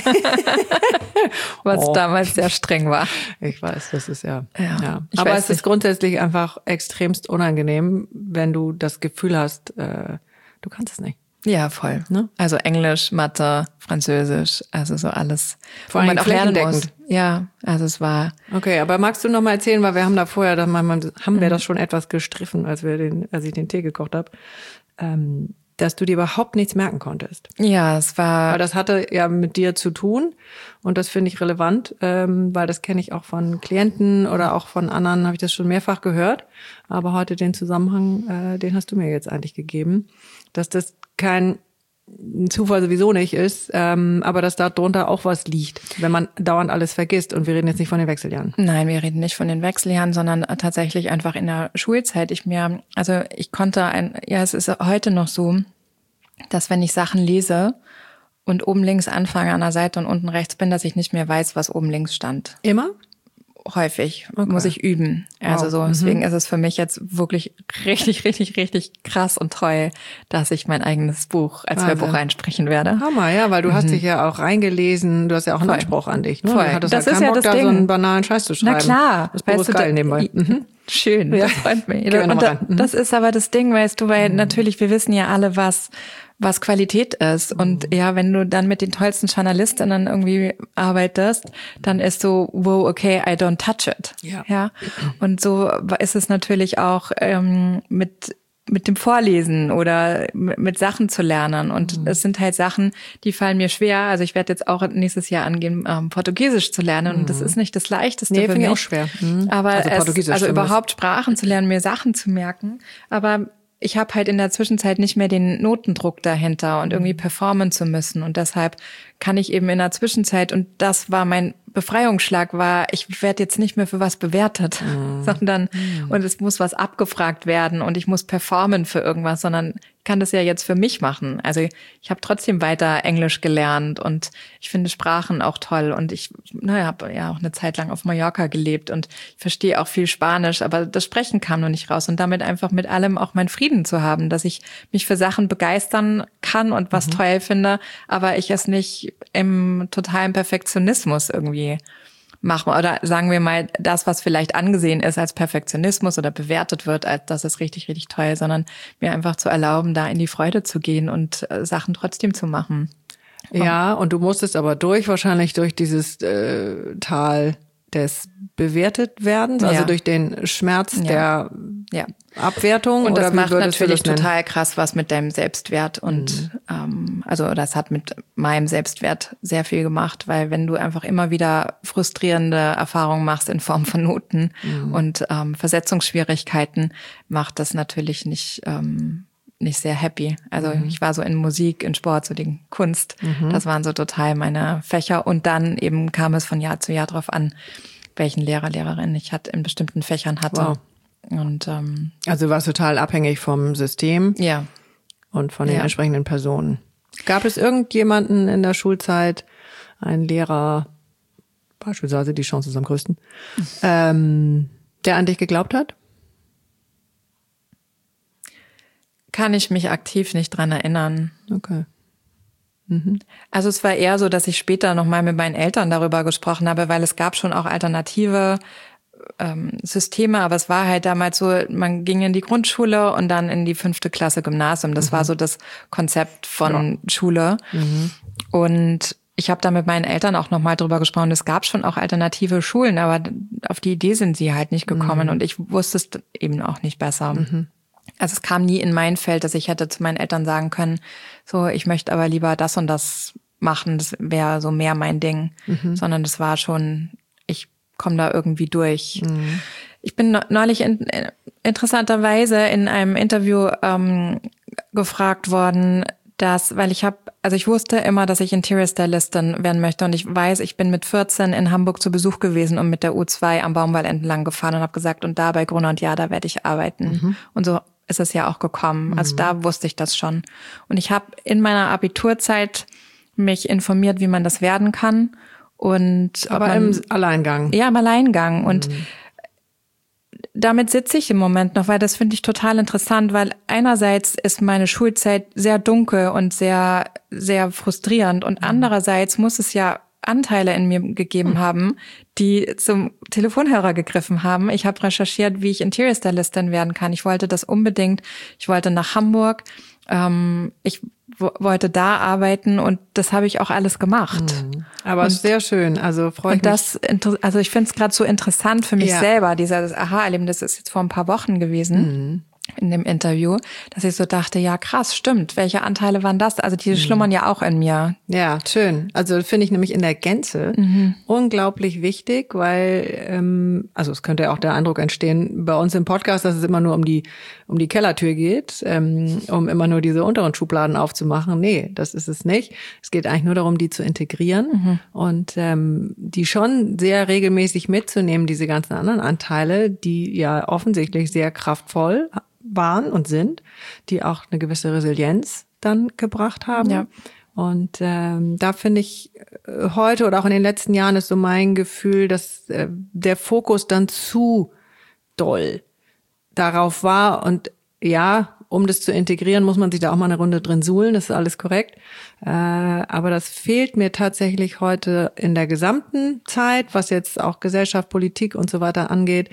Was oh. damals sehr streng war. Ich weiß, das ist ja. Ja, ja. ich Aber weiß es nicht. ist grundsätzlich einfach extremst unangenehm, wenn du das Gefühl hast, äh, du kannst es nicht. Ja, voll. Ne? Also Englisch, Mathe, Französisch, also so alles, Vor wo man allem auch lernen muss. flächendeckend. Ja, also es war. Okay, aber magst du noch mal erzählen, weil wir haben da vorher, da haben wir das schon etwas gestriffen, als wir den, als ich den Tee gekocht habe, ähm, dass du dir überhaupt nichts merken konntest. Ja, es war. Weil das hatte ja mit dir zu tun und das finde ich relevant, ähm, weil das kenne ich auch von Klienten oder auch von anderen, habe ich das schon mehrfach gehört. Aber heute den Zusammenhang, äh, den hast du mir jetzt eigentlich gegeben, dass das kein Zufall sowieso nicht ist, ähm, aber dass da drunter auch was liegt, wenn man dauernd alles vergisst. Und wir reden jetzt nicht von den Wechseljahren. Nein, wir reden nicht von den Wechseljahren, sondern tatsächlich einfach in der Schulzeit. Ich mir, also ich konnte ein, ja, es ist heute noch so, dass wenn ich Sachen lese und oben links anfange an der Seite und unten rechts bin, dass ich nicht mehr weiß, was oben links stand. Immer? Häufig Okay. muss ich üben. Also Wow. so, deswegen Mhm. ist es für mich jetzt wirklich richtig, richtig, richtig krass und toll, dass ich mein eigenes Buch als Wahnsinn. Hörbuch einsprechen werde. Hammer, ja, weil du Mhm. hast dich ja auch reingelesen, du hast ja auch einen Voll. Anspruch an dich. Ne? Voll. Du hattest Das ja ist keinen ja Bock, das da so Ding. einen banalen Scheiß zu schreiben. Na klar. Das Buch ist du, geil da- nebenbei. Mhm. Schön, Ja. das freut mich. Gehen wir noch Und mal da, rein. Mhm. das ist aber das Ding, weißt du, weil natürlich, wir wissen ja alle, was was Qualität ist. Und ja, wenn du dann mit den tollsten Journalistinnen irgendwie arbeitest, dann ist so, wow, okay, I don't touch it. Ja. ja? Und so ist es natürlich auch ähm, mit mit dem Vorlesen oder mit, mit Sachen zu lernen. Und mhm. es sind halt Sachen, die fallen mir schwer. Also ich werde jetzt auch nächstes Jahr angehen, ähm, Portugiesisch zu lernen. Und das ist nicht das Leichteste Nee, für finde mich. ich auch schwer. Mhm. Aber Also es, Portugiesisch also zumindest. überhaupt Sprachen zu lernen, mir Sachen zu merken. Aber ich habe halt in der Zwischenzeit nicht mehr den Notendruck dahinter und irgendwie performen zu müssen. Und deshalb kann ich eben in der Zwischenzeit, und das war mein Befreiungsschlag, war, ich werde jetzt nicht mehr für was bewertet, mhm. sondern mhm. und es muss was abgefragt werden und ich muss performen für irgendwas, sondern ich kann das ja jetzt für mich machen. Also ich habe trotzdem weiter Englisch gelernt und ich finde Sprachen auch toll und ich naja, habe ja auch eine Zeit lang auf Mallorca gelebt und ich verstehe auch viel Spanisch, aber das Sprechen kam noch nicht raus und damit einfach mit allem auch meinen Frieden zu haben, dass ich mich für Sachen begeistern kann und was mhm. toll finde, aber ich es nicht im totalen Perfektionismus irgendwie machen. Oder sagen wir mal, das, was vielleicht angesehen ist als Perfektionismus oder bewertet wird, als das ist richtig, richtig toll, sondern mir einfach zu erlauben, da in die Freude zu gehen und äh, Sachen trotzdem zu machen. Ja, und du musstest aber durch, wahrscheinlich durch dieses äh, Tal des Bewertetwerdens, also Ja. durch den Schmerz Ja. der Ja. Abwertung. Und oder das wie macht würdest du natürlich das nennen? total krass was mit deinem Selbstwert. Und mhm. ähm, also das hat mit meinem Selbstwert sehr viel gemacht, weil wenn du einfach immer wieder frustrierende Erfahrungen machst in Form von Noten mhm. und ähm, Versetzungsschwierigkeiten, macht das natürlich nicht ähm, nicht sehr happy. Also mhm. ich war so in Musik, in Sport, so die Kunst. Mhm. Das waren so total meine Fächer. Und dann eben kam es von Jahr zu Jahr drauf an, welchen Lehrer, Lehrerin ich hatte in bestimmten Fächern hatte. Wow. Und ähm, Also du warst total abhängig vom System ja. und von den Ja. entsprechenden Personen. Gab es irgendjemanden in der Schulzeit, einen Lehrer, beispielsweise die Chance ist am größten, ähm, der an dich geglaubt hat? Kann ich mich aktiv nicht dran erinnern. Okay. Mhm. Also es war eher so, dass ich später nochmal mit meinen Eltern darüber gesprochen habe, weil es gab schon auch alternative ähm, Systeme, aber es war halt damals so, man ging in die Grundschule und dann in die fünfte Klasse Gymnasium. Das mhm. war so das Konzept von ja. Schule. Mhm. Und ich habe da mit meinen Eltern auch nochmal drüber gesprochen. Es gab schon auch alternative Schulen, aber auf die Idee sind sie halt nicht gekommen. Mhm. Und ich wusste es eben auch nicht besser. Mhm. Also es kam nie in mein Feld, dass ich hätte zu meinen Eltern sagen können, so, ich möchte aber lieber das und das machen. Das wäre so mehr mein Ding. Mhm. Sondern das war schon, ich komme da irgendwie durch. Mhm. Ich bin neulich in, in, interessanterweise in einem Interview ähm, gefragt worden, dass, weil ich habe, also ich wusste immer, dass ich Interior Stylistin werden möchte und ich weiß, ich bin mit vierzehn in Hamburg zu Besuch gewesen und mit der U zwei am Baumwall entlang gefahren und habe gesagt, und da bei Gruner und Jahr, da werde ich arbeiten. Mhm. Und so ist es ja auch gekommen. Mhm. Also da wusste ich das schon. Und ich habe in meiner Abiturzeit mich informiert, wie man das werden kann. Und aber man, im Alleingang. Ja, im Alleingang. Mhm. Und damit sitze ich im Moment noch, weil das finde ich total interessant, weil einerseits ist meine Schulzeit sehr dunkel und sehr, sehr frustrierend und mhm. andererseits muss es ja Anteile in mir gegeben mhm. haben, die zum Telefonhörer gegriffen haben. Ich habe recherchiert, wie ich Interior Stylistin werden kann. Ich wollte das unbedingt. Ich wollte nach Hamburg. Ähm, ich w- wollte da arbeiten und das habe ich auch alles gemacht. Mhm. Aber und, sehr schön. Also freut und das, mich. Also ich finde es gerade so interessant für mich ja. selber, dieses Aha-Erleben, das ist jetzt vor ein paar Wochen gewesen. Mhm. in dem Interview, dass ich so dachte, ja krass, stimmt, welche Anteile waren das? Also die mhm. schlummern ja auch in mir. Ja, schön. Also finde ich nämlich in der Gänze mhm. unglaublich wichtig, weil, ähm, also es könnte ja auch der Eindruck entstehen bei uns im Podcast, dass es immer nur um die um die Kellertür geht, ähm, um immer nur diese unteren Schubladen aufzumachen. Nee, das ist es nicht. Es geht eigentlich nur darum, die zu integrieren mhm. und ähm, die schon sehr regelmäßig mitzunehmen, diese ganzen anderen Anteile, die ja offensichtlich sehr kraftvoll waren und sind, die auch eine gewisse Resilienz dann gebracht haben. Ja. Und ähm, da finde ich äh, heute oder auch in den letzten Jahren ist so mein Gefühl, dass äh, der Fokus dann zu doll darauf war. Und ja, um das zu integrieren, muss man sich da auch mal eine Runde drin suhlen, das ist alles korrekt. Äh, aber das fehlt mir tatsächlich heute in der gesamten Zeit, was jetzt auch Gesellschaft, Politik und so weiter angeht,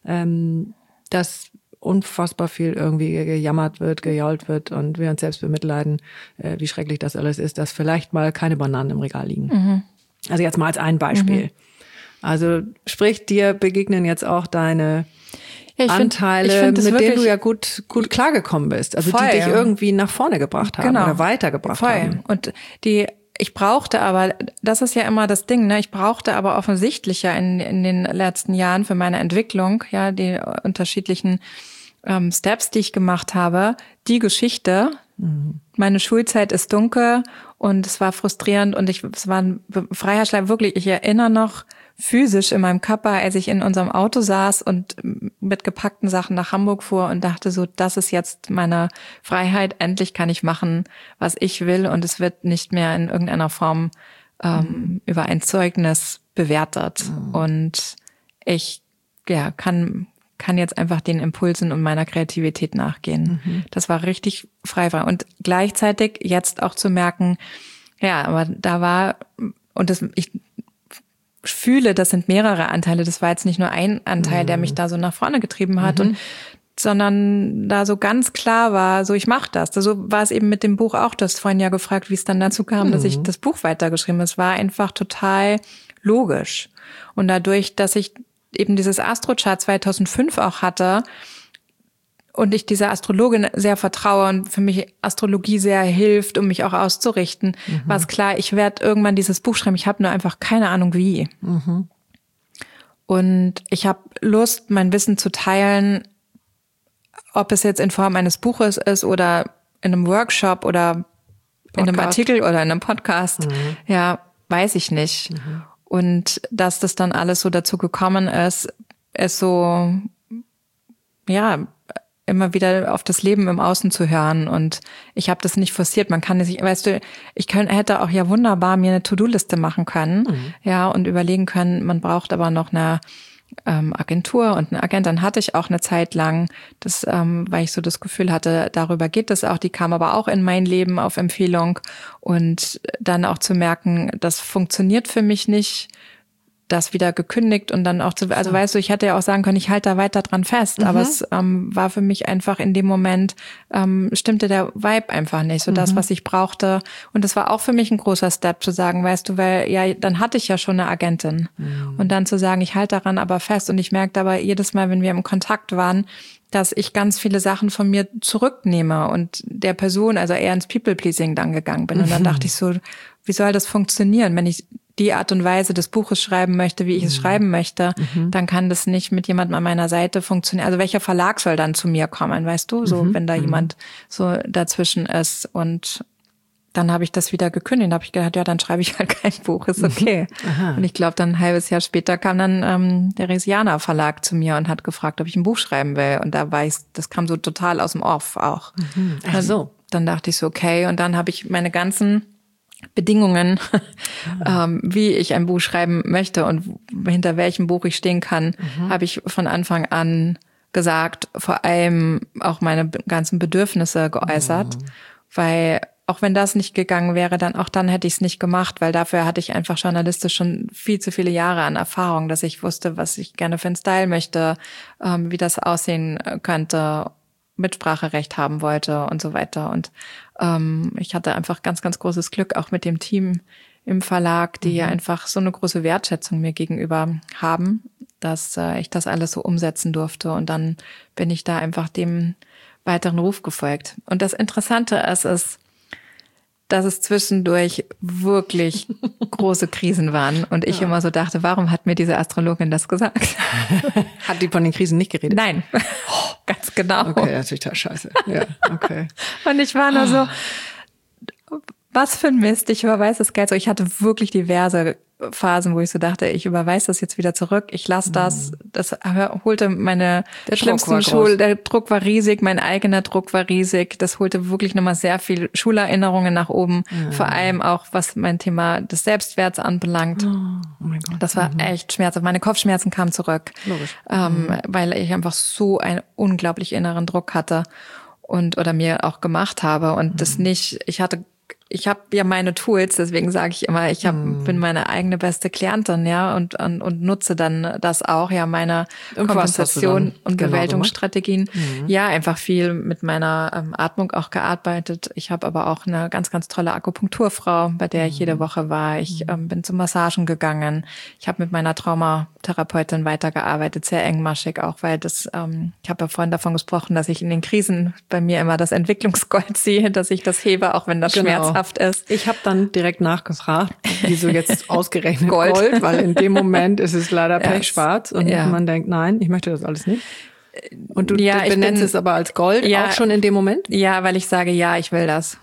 ähm, dass unfassbar viel irgendwie gejammert wird, gejault wird und wir uns selbst bemitleiden, äh, wie schrecklich das alles ist, dass vielleicht mal keine Bananen im Regal liegen. Mhm. Also jetzt mal als ein Beispiel. Mhm. Also sprich, dir begegnen jetzt auch deine ja, Anteile, find, find mit denen du ja gut gut klargekommen bist. Also voll, die dich ja. irgendwie nach vorne gebracht haben genau. oder weitergebracht voll. haben. Und die Ich brauchte aber, das ist ja immer das Ding, ne? Ich brauchte aber offensichtlich ja in, in den letzten Jahren für meine Entwicklung, ja, die unterschiedlichen ähm, Steps, die ich gemacht habe, die Geschichte. Mhm. Meine Schulzeit ist dunkel und es war frustrierend und ich, es war ein Freiheitsschlag, wirklich. Ich erinnere noch physisch in meinem Körper, als ich in unserem Auto saß und mit gepackten Sachen nach Hamburg fuhr und dachte so, das ist jetzt meine Freiheit, endlich kann ich machen, was ich will und es wird nicht mehr in irgendeiner Form ähm, mhm. über ein Zeugnis bewertet. Mhm. Und ich ja kann kann jetzt einfach den Impulsen und meiner Kreativität nachgehen. Mhm. Das war richtig frei. Und gleichzeitig jetzt auch zu merken, ja, aber da war, und das, ich fühle, das sind mehrere Anteile, das war jetzt nicht nur ein Anteil, mhm. der mich da so nach vorne getrieben hat, mhm. und sondern da so ganz klar war, so ich mache das. So war es eben mit dem Buch auch. Du hast vorhin ja gefragt, wie es dann dazu kam, mhm. dass ich das Buch weitergeschrieben habe. Es war einfach total logisch. Und dadurch, dass ich eben dieses Astrochart zweitausendfünf auch hatte und ich dieser Astrologin sehr vertraue und für mich Astrologie sehr hilft, um mich auch auszurichten, mhm. war es klar, ich werde irgendwann dieses Buch schreiben. Ich habe nur einfach keine Ahnung wie. Mhm. Und ich habe Lust, mein Wissen zu teilen, ob es jetzt in Form eines Buches ist oder in einem Workshop oder Podcast. In einem Artikel oder in einem Podcast. Mhm. Ja, weiß ich nicht. Mhm. Und dass das dann alles so dazu gekommen ist, ist so, ja, immer wieder auf das Leben im Außen zu hören. Und ich habe das nicht forciert. Man kann nicht, weißt du, ich kann, hätte auch ja wunderbar mir eine To-Do-Liste machen können, mhm. ja, und überlegen können, man braucht aber noch eine ähm, Agentur und einen Agent. Dann hatte ich auch eine Zeit lang, das, ähm, weil ich so das Gefühl hatte, darüber geht es auch. Die kam aber auch in mein Leben auf Empfehlung. Und dann auch zu merken, das funktioniert für mich nicht das wieder gekündigt und dann auch zu, also so. Weißt du, ich hätte ja auch sagen können, ich halte da weiter dran fest, mhm. aber es ähm, war für mich einfach in dem Moment, ähm, stimmte der Vibe einfach nicht, so mhm. das, was ich brauchte. Und das war auch für mich ein großer Step zu sagen, weißt du, weil ja, dann hatte ich ja schon eine Agentin mhm. und dann zu sagen, ich halte daran aber fest und ich merkte aber jedes Mal, wenn wir im Kontakt waren, dass ich ganz viele Sachen von mir zurücknehme und der Person, also eher ins People-Pleasing dann gegangen bin. Und dann dachte ich so, wie soll das funktionieren, wenn ich die Art und Weise des Buches schreiben möchte, wie ich es schreiben möchte, mhm. dann kann das nicht mit jemandem an meiner Seite funktionieren. Also welcher Verlag soll dann zu mir kommen, weißt du? So, mhm. wenn da mhm. jemand so dazwischen ist. Und dann habe ich das wieder gekündigt. Da habe ich gedacht, ja, dann schreibe ich halt kein Buch, ist okay. Mhm. Und ich glaube, dann ein halbes Jahr später kam dann ähm, der Resiana Verlag zu mir und hat gefragt, ob ich ein Buch schreiben will. Und da war ich, das kam so total aus dem Off auch. Mhm. Ach so. Dann dachte ich so, okay. Und dann habe ich meine ganzen Bedingungen, ähm, wie ich ein Buch schreiben möchte und hinter welchem Buch ich stehen kann, mhm. habe ich von Anfang an gesagt, vor allem auch meine ganzen Bedürfnisse geäußert, mhm. weil auch wenn das nicht gegangen wäre, dann auch dann hätte ich es nicht gemacht, weil dafür hatte ich einfach journalistisch schon viel zu viele Jahre an Erfahrung, dass ich wusste, was ich gerne für einen Style möchte, ähm, wie das aussehen könnte, Mitspracherecht haben wollte und so weiter. Und ähm, ich hatte einfach ganz, ganz großes Glück auch mit dem Team im Verlag, die mhm. einfach so eine große Wertschätzung mir gegenüber haben, dass äh, ich das alles so umsetzen durfte. Und dann bin ich da einfach dem weiteren Ruf gefolgt. Und das Interessante ist, ist, dass es zwischendurch wirklich große Krisen waren und ich ja. immer so dachte, warum hat mir diese Astrologin das gesagt? Hat die von den Krisen nicht geredet? Nein, oh, ganz genau. Okay, das ist total scheiße. Ja, okay. Und ich war nur so, was für ein Mist, ich überweise das Geld so. Ich hatte wirklich diverse Phasen, wo ich so dachte, ich überweise das jetzt wieder zurück, ich lasse das. Das holte meine der schlimmsten Schul, der Druck war riesig, mein eigener Druck war riesig. Das holte wirklich nochmal sehr viel Schulerinnerungen nach oben. Ja. Vor allem auch, was mein Thema des Selbstwerts anbelangt. Oh, oh mein Gott. Das war mhm. echt schmerzhaft. Meine Kopfschmerzen kamen zurück. Logisch. Ähm, mhm. Weil ich einfach so einen unglaublich inneren Druck hatte und oder mir auch gemacht habe und mhm. das nicht, ich hatte Ich habe ja meine Tools, deswegen sage ich immer, ich hab, mm. bin meine eigene beste Klientin, ja, und, und und nutze dann das auch, ja, meine und Kompensation und genau Bewältigungsstrategien. Mm. Ja, einfach viel mit meiner ähm, Atmung auch gearbeitet. Ich habe aber auch eine ganz, ganz tolle Akupunkturfrau, bei der ich mm. jede Woche war. Ich ähm, bin zu Massagen gegangen. Ich habe mit meiner Traumatherapeutin weitergearbeitet, sehr engmaschig auch, weil das, ähm, ich habe ja vorhin davon gesprochen, dass ich in den Krisen bei mir immer das Entwicklungsgold sehe, dass ich das hebe, auch wenn das genau. schmerzhaft ist. Ich habe dann direkt nachgefragt, wieso jetzt ausgerechnet Gold? Gold, weil in dem Moment ist es leider pechschwarz und ja. man denkt, nein, ich möchte das alles nicht. Und du ja, benennst bin, es aber als Gold, ja, auch schon in dem Moment? Ja, weil ich sage, ja, ich will das.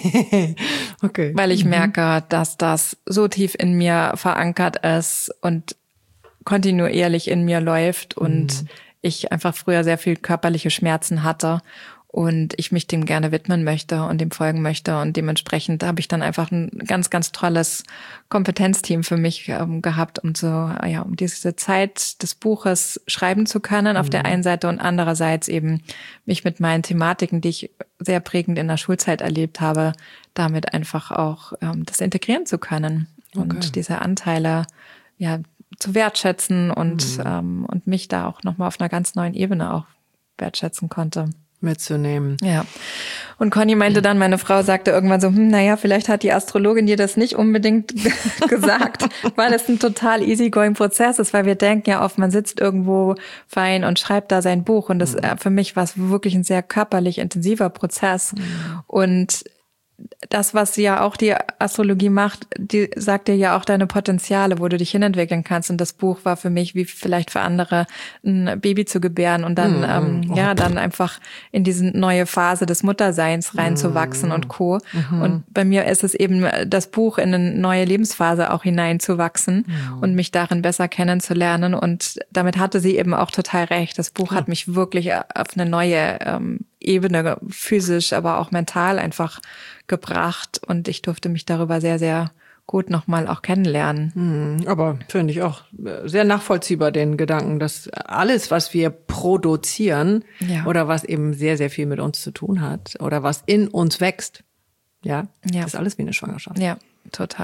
Okay. Weil ich mhm. merke, dass das so tief in mir verankert ist und kontinuierlich in mir läuft und mhm. ich einfach früher sehr viel körperliche Schmerzen hatte. Und ich mich dem gerne widmen möchte und dem folgen möchte. Und dementsprechend habe ich dann einfach ein ganz, ganz tolles Kompetenzteam für mich ähm, gehabt, um so, ja, um diese Zeit des Buches schreiben zu können, auf mhm. der einen Seite und andererseits eben mich mit meinen Thematiken, die ich sehr prägend in der Schulzeit erlebt habe, damit einfach auch ähm, das integrieren zu können. Okay. Und diese Anteile, ja, zu wertschätzen und, mhm. ähm, und mich da auch nochmal auf einer ganz neuen Ebene auch wertschätzen konnte. Mitzunehmen. Ja. Und Conny meinte dann, meine Frau sagte irgendwann so, hm, naja, vielleicht hat die Astrologin dir das nicht unbedingt gesagt, weil es ein total easygoing Prozess ist, weil wir denken ja oft, man sitzt irgendwo fein und schreibt da sein Buch und das mhm. für mich war es wirklich ein sehr körperlich intensiver Prozess mhm. und das, was ja auch die Astrologie macht, die sagt dir ja auch deine Potenziale, wo du dich hinentwickeln kannst. Und das Buch war für mich, wie vielleicht für andere, ein Baby zu gebären und dann, mm, ähm, oh. ja, dann einfach in diese neue Phase des Mutterseins reinzuwachsen mm. und Co. Mm-hmm. Und bei mir ist es eben das Buch in eine neue Lebensphase auch hineinzuwachsen mm. und mich darin besser kennenzulernen. Und damit hatte sie eben auch total recht. Das Buch ja. hat mich wirklich auf eine neue ähm, Ebene, physisch, aber auch mental einfach gebracht und ich durfte mich darüber sehr, sehr gut nochmal auch kennenlernen. Aber finde ich auch sehr nachvollziehbar, den Gedanken, dass alles, was wir produzieren ja. oder was eben sehr, sehr viel mit uns zu tun hat oder was in uns wächst, ja, ja. ist alles wie eine Schwangerschaft. Ja, total.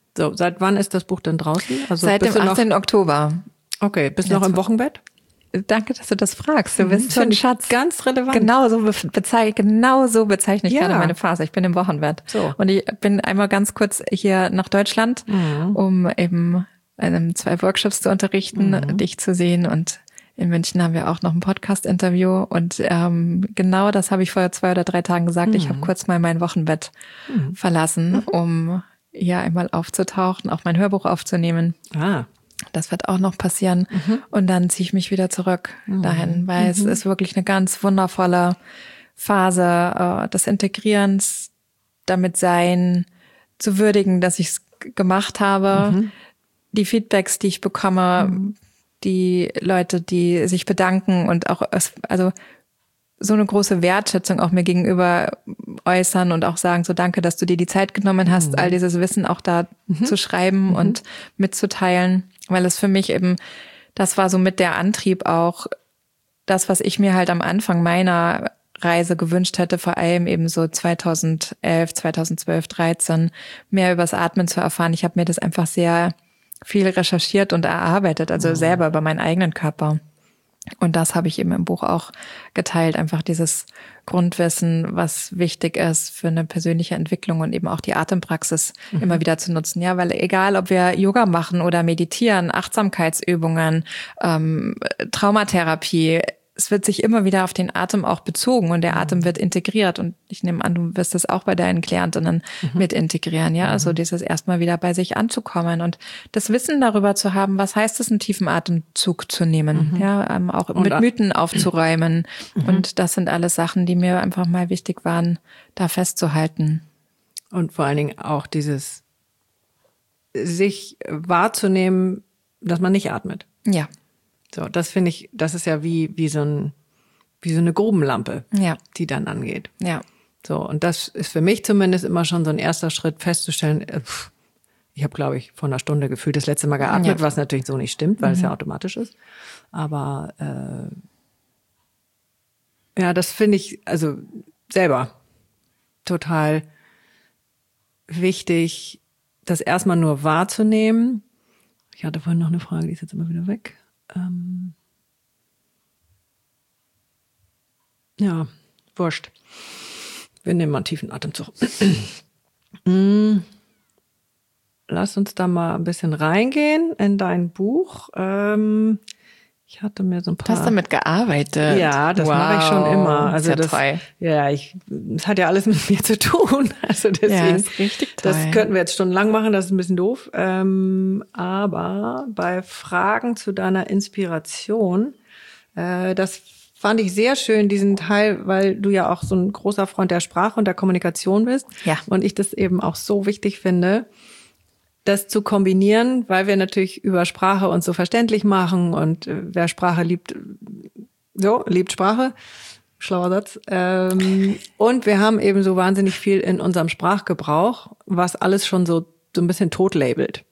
So, seit wann ist das Buch denn draußen? Also seit dem achtzehnten Oktober. Okay, bist du noch im Wochenbett? Danke, dass du das fragst. Du bist so ein Schatz. Ganz relevant. Genau so, bezeichne, genau so bezeichne ich ja. gerade meine Phase. Ich bin im Wochenbett. So. Und ich bin einmal ganz kurz hier nach Deutschland, mhm. um eben einem zwei Workshops zu unterrichten, mhm. dich zu sehen. Und in München haben wir auch noch ein Podcast-Interview. Und ähm, genau das habe ich vor zwei oder drei Tagen gesagt. Mhm. Ich habe kurz mal mein Wochenbett mhm. verlassen, mhm. um hier einmal aufzutauchen, auch mein Hörbuch aufzunehmen. Ah. Das wird auch noch passieren. Mhm. Und dann ziehe ich mich wieder zurück mhm. dahin, weil mhm. es ist wirklich eine ganz wundervolle Phase äh, des Integrierens, damit sein, zu würdigen, dass ich es gemacht habe. Mhm. Die Feedbacks, die ich bekomme, mhm. die Leute, die sich bedanken und auch, also so eine große Wertschätzung auch mir gegenüber äußern und auch sagen, so danke, dass du dir die Zeit genommen hast, mhm. all dieses Wissen auch da mhm. zu schreiben mhm. und mitzuteilen. Weil es für mich eben, das war so mit der Antrieb auch, das, was ich mir halt am Anfang meiner Reise gewünscht hätte, vor allem eben so zweitausendelf, zweitausendzwölf, dreizehn, mehr übers Atmen zu erfahren. Ich habe mir das einfach sehr viel recherchiert und erarbeitet, also mhm. selber über meinen eigenen Körper. Und das habe ich eben im Buch auch geteilt, einfach dieses Grundwissen, was wichtig ist für eine persönliche Entwicklung und eben auch die Atempraxis mhm. immer wieder zu nutzen. Ja, weil egal, ob wir Yoga machen oder meditieren, Achtsamkeitsübungen, ähm, Traumatherapie, es wird sich immer wieder auf den Atem auch bezogen und der Atem wird integriert. Und ich nehme an, du wirst das auch bei deinen Klientinnen mhm. mit integrieren. Ja, also dieses erstmal wieder bei sich anzukommen und das Wissen darüber zu haben, was heißt es, einen tiefen Atemzug zu nehmen, mhm. ja, ähm, auch und mit Mythen aufzuräumen. Mhm. Und das sind alles Sachen, die mir einfach mal wichtig waren, da festzuhalten. Und vor allen Dingen auch dieses sich wahrzunehmen, dass man nicht atmet. Ja. So, das finde ich, das ist ja wie wie so ein wie so eine Grubenlampe, ja. die dann angeht. Ja. So, und das ist für mich zumindest immer schon so ein erster Schritt, festzustellen, äh, pff, ich habe, glaube ich, vor einer Stunde gefühlt das letzte Mal geatmet, ja. was natürlich so nicht stimmt, weil mhm. es ja automatisch ist. Aber äh, ja, das finde ich also selber total wichtig, das erstmal nur wahrzunehmen. Ich hatte vorhin noch eine Frage, die ist jetzt immer wieder weg. Ähm ja, wurscht. Wir nehmen mal einen tiefen Atemzug. Lass uns da mal ein bisschen reingehen in dein Buch. Ähm ich hatte mir so ein paar... Du hast damit gearbeitet. Ja, das wow. mache ich schon immer. Also das, das ja, ich, das hat ja alles mit mir zu tun. Also deswegen, ja, ist richtig toll. Das könnten wir jetzt stundenlang machen, das ist ein bisschen doof. Ähm, aber bei Fragen zu deiner Inspiration, äh, das fand ich sehr schön, diesen Teil, weil du ja auch so ein großer Freund der Sprache und der Kommunikation bist. Ja. Und ich das eben auch so wichtig finde, das zu kombinieren, weil wir natürlich über Sprache uns so verständlich machen und äh, wer Sprache liebt, so, liebt Sprache. Schlauer Satz. Ähm, und wir haben eben so wahnsinnig viel in unserem Sprachgebrauch, was alles schon so, so ein bisschen tot labelt.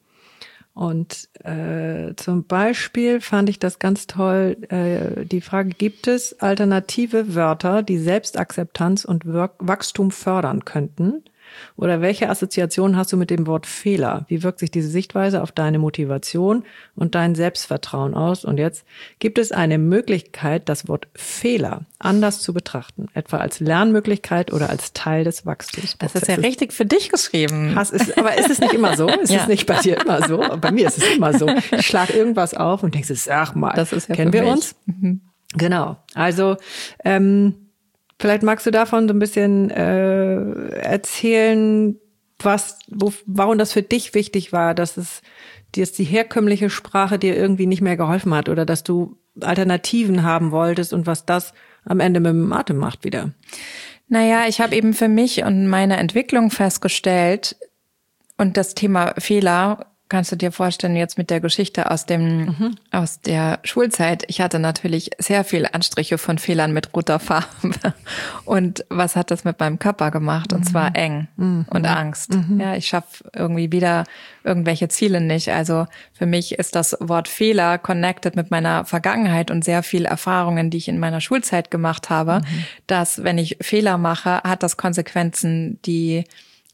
Und äh, zum Beispiel fand ich das ganz toll, äh, die Frage, gibt es alternative Wörter, die Selbstakzeptanz und Wir- Wachstum fördern könnten? Oder welche Assoziation hast du mit dem Wort Fehler? Wie wirkt sich diese Sichtweise auf deine Motivation und dein Selbstvertrauen aus? Und jetzt, gibt es eine Möglichkeit, das Wort Fehler anders zu betrachten, etwa als Lernmöglichkeit oder als Teil des Wachstumsprozesses? Das ist ja richtig für dich geschrieben. Hast, ist, aber ist es nicht immer so? Ist ja. es nicht bei dir immer so? Bei mir ist es immer so. Ich schlage irgendwas auf und denke, sag mal, das ist ja kennen wir mich. uns? Mhm. Genau. Also, ähm, vielleicht magst du davon so ein bisschen äh, erzählen, was, wo, warum das für dich wichtig war, dass es dir die herkömmliche Sprache dir irgendwie nicht mehr geholfen hat oder dass du Alternativen haben wolltest und was das am Ende mit dem Atem macht wieder. Naja, ich habe eben für mich und meine Entwicklung festgestellt und das Thema Fehler kannst du dir vorstellen, jetzt mit der Geschichte aus dem, mhm. aus der Schulzeit. Ich hatte natürlich sehr viele Anstriche von Fehlern mit roter Farbe. Und was hat das mit meinem Körper gemacht? Und mhm. zwar eng mhm. und Angst. Mhm. Ja, ich schaffe irgendwie wieder irgendwelche Ziele nicht. Also für mich ist das Wort Fehler connected mit meiner Vergangenheit und sehr viel Erfahrungen, die ich in meiner Schulzeit gemacht habe, mhm. dass wenn ich Fehler mache, hat das Konsequenzen, die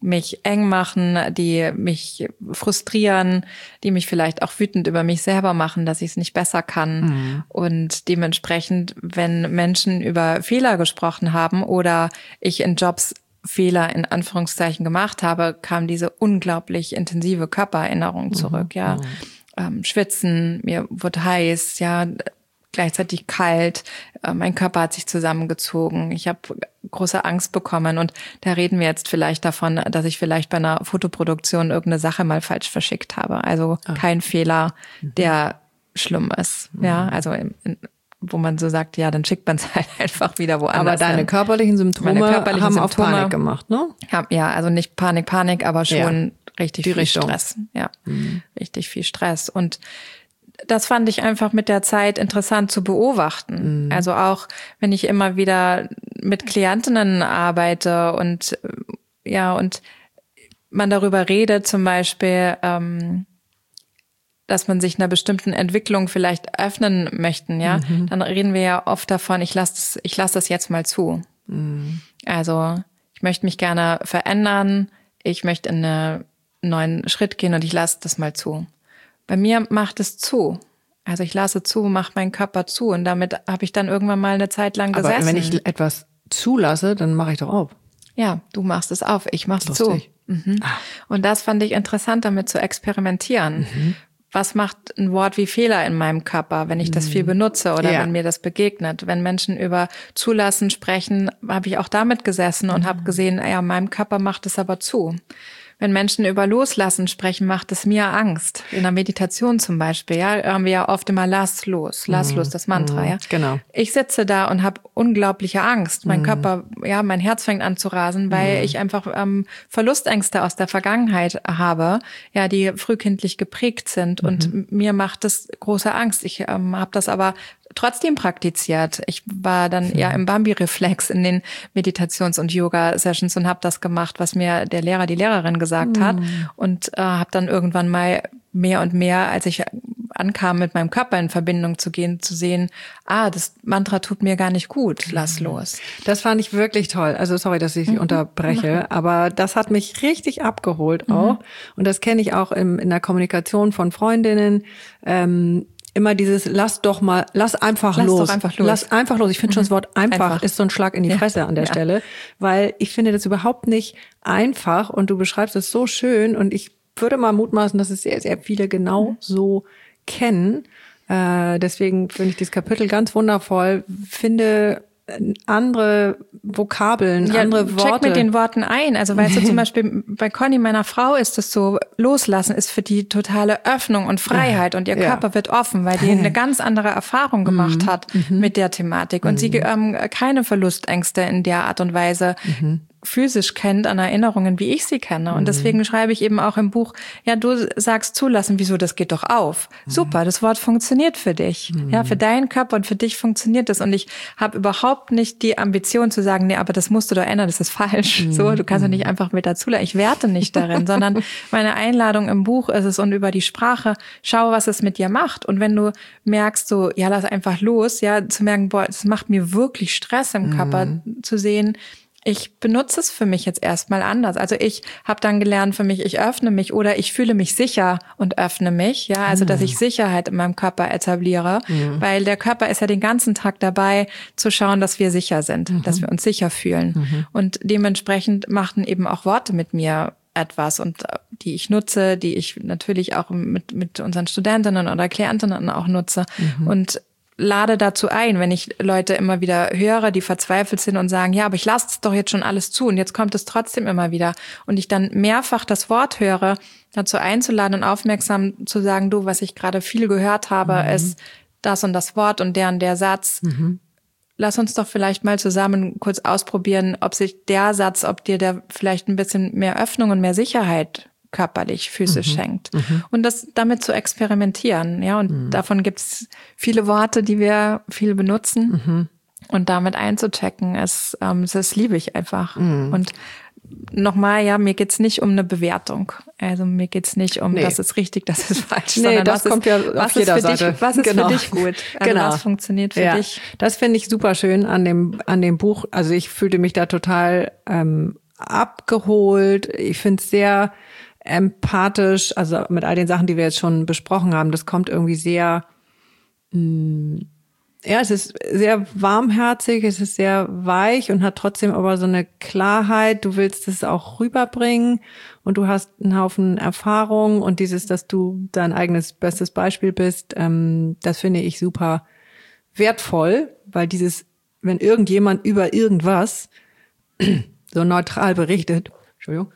mich eng machen, die mich frustrieren, die mich vielleicht auch wütend über mich selber machen, dass ich es nicht besser kann. Mhm. Und dementsprechend, wenn Menschen über Fehler gesprochen haben oder ich in Jobs Fehler in Anführungszeichen gemacht habe, kam diese unglaublich intensive Körpererinnerung zurück. Mhm. Ja, ähm, Schwitzen, mir wurde heiß, ja, gleichzeitig kalt, äh, mein Körper hat sich zusammengezogen, ich habe große Angst bekommen und da reden wir jetzt vielleicht davon, dass ich vielleicht bei einer Fotoproduktion irgendeine Sache mal falsch verschickt habe. Also ah. kein Fehler, der mhm. schlimm ist. Mhm. Ja, also in, in, wo man so sagt, ja, dann schickt man es halt einfach wieder woanders. Aber deine hin. körperlichen Symptome Meine körperlichen haben Symptome, auf Panik gemacht, ne? Ja, also nicht Panik, Panik, aber schon ja. richtig Die viel Richtung. Stress. Ja, mhm. richtig viel Stress. Und das fand ich einfach mit der Zeit interessant zu beobachten. Mhm. Also auch, wenn ich immer wieder mit Klientinnen arbeite und ja, und man darüber redet, zum Beispiel, ähm, dass man sich einer bestimmten Entwicklung vielleicht öffnen möchten, ja, mhm. dann reden wir ja oft davon, ich lasse das, ich lasse das jetzt mal zu. Mhm. Also ich möchte mich gerne verändern, ich möchte in einen neuen Schritt gehen und ich lasse das mal zu. Bei mir macht es zu. Also ich lasse zu, mache meinen Körper zu und damit habe ich dann irgendwann mal eine Zeit lang gesessen. Aber wenn ich etwas zulasse, dann mache ich doch auf. Ja, du machst es auf, ich mach's zu. Mhm. Ah. Und das fand ich interessant, damit zu experimentieren. Mhm. Was macht ein Wort wie Fehler in meinem Körper, wenn ich das viel benutze oder ja. wenn mir das begegnet? Wenn Menschen über Zulassen sprechen, habe ich auch damit gesessen und mhm. habe gesehen, ja, meinem Körper macht es aber zu. Wenn Menschen über Loslassen sprechen, macht es mir Angst. In der Meditation zum Beispiel, ja, haben wir ja oft immer lass los, lass mhm. los, das Mantra, mhm. ja. Genau. Ich sitze da und habe unglaubliche Angst. Mein mhm. Körper, ja, mein Herz fängt an zu rasen, weil mhm. ich einfach ähm, Verlustängste aus der Vergangenheit habe, ja, die frühkindlich geprägt sind. Mhm. Und mir macht das große Angst. Ich ähm, habe das aber trotzdem praktiziert. Ich war dann mhm. ja im Bambi-Reflex in den Meditations- und Yoga-Sessions und habe das gemacht, was mir der Lehrer, die Lehrerin gesagt mhm. hat. Und äh, habe dann irgendwann mal mehr und mehr, als ich ankam, mit meinem Körper in Verbindung zu gehen, zu sehen, ah, das Mantra tut mir gar nicht gut, lass los. Das fand ich wirklich toll. Also sorry, dass ich mhm. unterbreche, aber das hat mich richtig abgeholt auch. Mhm. Und das kenne ich auch im, in der Kommunikation von Freundinnen. Ähm, Immer dieses, lass doch mal, lass einfach lass los. Doch einfach los. Lass einfach los. Ich finde mhm. schon das Wort einfach, einfach ist so ein Schlag in die ja. Fresse an der ja. Stelle, weil ich finde das überhaupt nicht einfach und du beschreibst es so schön und ich würde mal mutmaßen, dass es sehr, sehr viele genau mhm. so kennen. Äh, deswegen finde ich dieses Kapitel ganz wundervoll. Finde andere Vokabeln, ja, andere Worte. Check mit den Worten ein. Also weißt du, zum Beispiel bei Conny, meiner Frau, ist es so, loslassen ist für die totale Öffnung und Freiheit und ihr ja. Körper wird offen, weil die eine ganz andere Erfahrung gemacht mhm. hat mhm. mit der Thematik und mhm. sie ähm, keine Verlustängste in der Art und Weise mhm. physisch kennt an Erinnerungen, wie ich sie kenne. Und mhm. deswegen schreibe ich eben auch im Buch, ja, du sagst zulassen, wieso, das geht doch auf. Mhm. Super, das Wort funktioniert für dich. Mhm. Ja, für deinen Körper und für dich funktioniert das. Und ich habe überhaupt nicht die Ambition zu sagen, nee, aber das musst du doch ändern, das ist falsch. Mhm. So, du kannst doch nicht einfach mit dazu. Ich werte nicht darin, sondern meine Einladung im Buch ist es und über die Sprache, schau, was es mit dir macht. Und wenn du merkst, so, ja, lass einfach los, ja, zu merken, boah, das macht mir wirklich Stress im mhm. Körper, zu sehen, ich benutze es für mich jetzt erstmal anders. Also ich habe dann gelernt für mich, ich öffne mich oder ich fühle mich sicher und öffne mich. Ja, also dass ich Sicherheit in meinem Körper etabliere, mhm. weil der Körper ist ja den ganzen Tag dabei zu schauen, dass wir sicher sind, mhm. dass wir uns sicher fühlen. Mhm. Und dementsprechend machten eben auch Worte mit mir etwas und die ich nutze, die ich natürlich auch mit mit unseren Studentinnen oder Klientinnen auch nutze mhm. und lade dazu ein, wenn ich Leute immer wieder höre, die verzweifelt sind und sagen, ja, aber ich lasse es doch jetzt schon alles zu und jetzt kommt es trotzdem immer wieder und ich dann mehrfach das Wort höre, dazu einzuladen und aufmerksam zu sagen, du, was ich gerade viel gehört habe, mhm. ist das und das Wort und der und der Satz. Mhm. Lass uns doch vielleicht mal zusammen kurz ausprobieren, ob sich der Satz, ob dir der vielleicht ein bisschen mehr Öffnung und mehr Sicherheit körperlich, physisch mhm. schenkt. Mhm. Und das damit zu experimentieren, ja, und mhm. davon gibt's viele Worte, die wir viel benutzen mhm. und damit einzuchecken, ist, ähm, das liebe ich einfach. Mhm. Und nochmal, ja, mir geht's nicht um eine Bewertung. Also mir geht's nicht um, nee. das ist richtig, das ist falsch. Nee, das was kommt ist, ja auf jeder Seite. Dich, was ist genau. für dich gut? Also genau. was funktioniert für ja. dich? Das finde ich super schön an dem, an dem Buch. Also ich fühlte mich da total ähm, abgeholt. Ich finde es sehr empathisch, also mit all den Sachen, die wir jetzt schon besprochen haben. Das kommt irgendwie sehr, mh, ja, es ist sehr warmherzig, es ist sehr weich und hat trotzdem aber so eine Klarheit. Du willst es auch rüberbringen und du hast einen Haufen Erfahrung und dieses, dass du dein eigenes bestes Beispiel bist, ähm, das finde ich super wertvoll, weil dieses, wenn irgendjemand über irgendwas so neutral berichtet, Entschuldigung,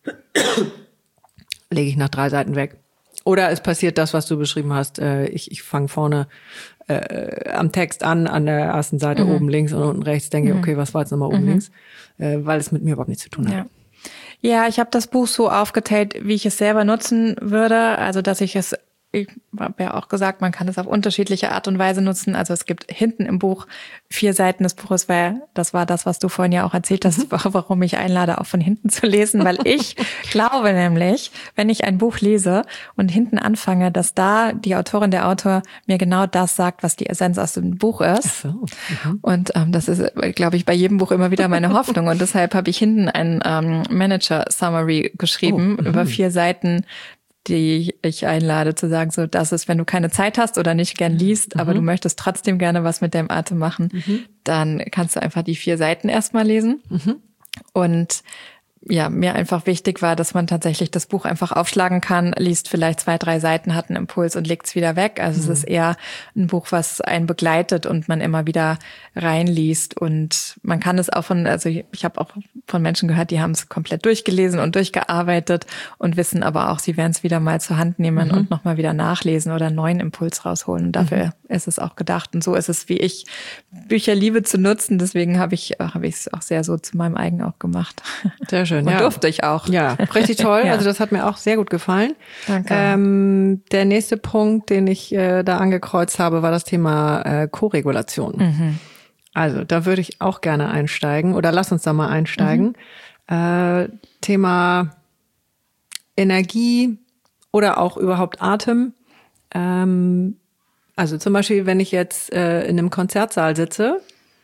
lege ich nach drei Seiten weg. Oder es passiert das, was du beschrieben hast. Äh, ich ich fange vorne äh, am Text an, an der ersten Seite mhm. oben links und unten rechts, denke ich, okay, was war jetzt nochmal oben mhm. links? Äh, weil es mit mir überhaupt nichts zu tun hat. Ja, ja, ich habe das Buch so aufgeteilt, wie ich es selber nutzen würde. Also, dass ich es, ich habe ja auch gesagt, man kann es auf unterschiedliche Art und Weise nutzen. Also es gibt hinten im Buch vier Seiten des Buches, weil das war das, was du vorhin ja auch erzählt hast, warum ich einlade, auch von hinten zu lesen. Weil ich glaube nämlich, wenn ich ein Buch lese und hinten anfange, dass da die Autorin, der Autor mir genau das sagt, was die Essenz aus dem Buch ist. Ach so. Mhm. Und ähm, das ist, glaube ich, bei jedem Buch immer wieder meine Hoffnung. Und deshalb habe ich hinten ein ähm, Manager-Summary geschrieben oh, über vier Seiten, die ich einlade zu sagen, so, das ist, wenn du keine Zeit hast oder nicht gern liest, mhm. aber du möchtest trotzdem gerne was mit deinem Atem machen, mhm. dann kannst du einfach die vier Seiten erstmal lesen. Mhm. Und ja, mir einfach wichtig war, dass man tatsächlich das Buch einfach aufschlagen kann, liest vielleicht zwei, drei Seiten, hat einen Impuls und legt es wieder weg. Also mhm. es ist eher ein Buch, was einen begleitet und man immer wieder reinliest. Und man kann es auch von, also ich, ich habe auch von Menschen gehört, die haben es komplett durchgelesen und durchgearbeitet und wissen aber auch, sie werden es wieder mal zur Hand nehmen mhm. und nochmal wieder nachlesen oder einen neuen Impuls rausholen. Und dafür mhm. ist es auch gedacht. Und so ist es, wie ich Bücher liebe zu nutzen. Deswegen habe ich habe ich es auch sehr so zu meinem eigenen auch gemacht. Sehr schön. Und ja. durfte ich auch. Ja, richtig toll. ja. Also das hat mir auch sehr gut gefallen. Danke. Ähm, der nächste Punkt, den ich äh, da angekreuzt habe, war das Thema äh, Koregulation. Mhm. Also da würde ich auch gerne einsteigen oder lass uns da mal einsteigen. Mhm. Äh, Thema Energie oder auch überhaupt Atem. Ähm, also zum Beispiel, wenn ich jetzt äh, in einem Konzertsaal sitze,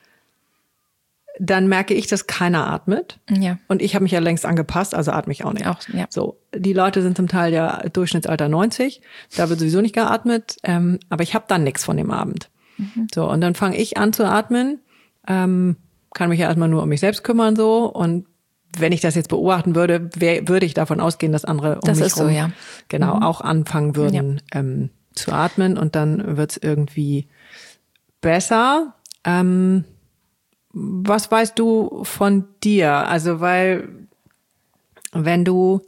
dann merke ich, dass keiner atmet. Ja. Und ich habe mich ja längst angepasst, also atme ich auch nicht. Auch, ja. So, die Leute sind zum Teil ja Durchschnittsalter neunzig, da wird sowieso nicht geatmet, ähm, aber ich habe dann nichts von dem Abend. Mhm. So, und dann fange ich an zu atmen, ähm, kann mich ja erstmal nur um mich selbst kümmern so und wenn ich das jetzt beobachten würde, wär, würde ich davon ausgehen, dass andere um das mich ist rum so, ja. genau mhm. auch anfangen würden ja. ähm, zu atmen und dann wird's irgendwie besser. Ähm, Was weißt du von dir? Also, weil wenn du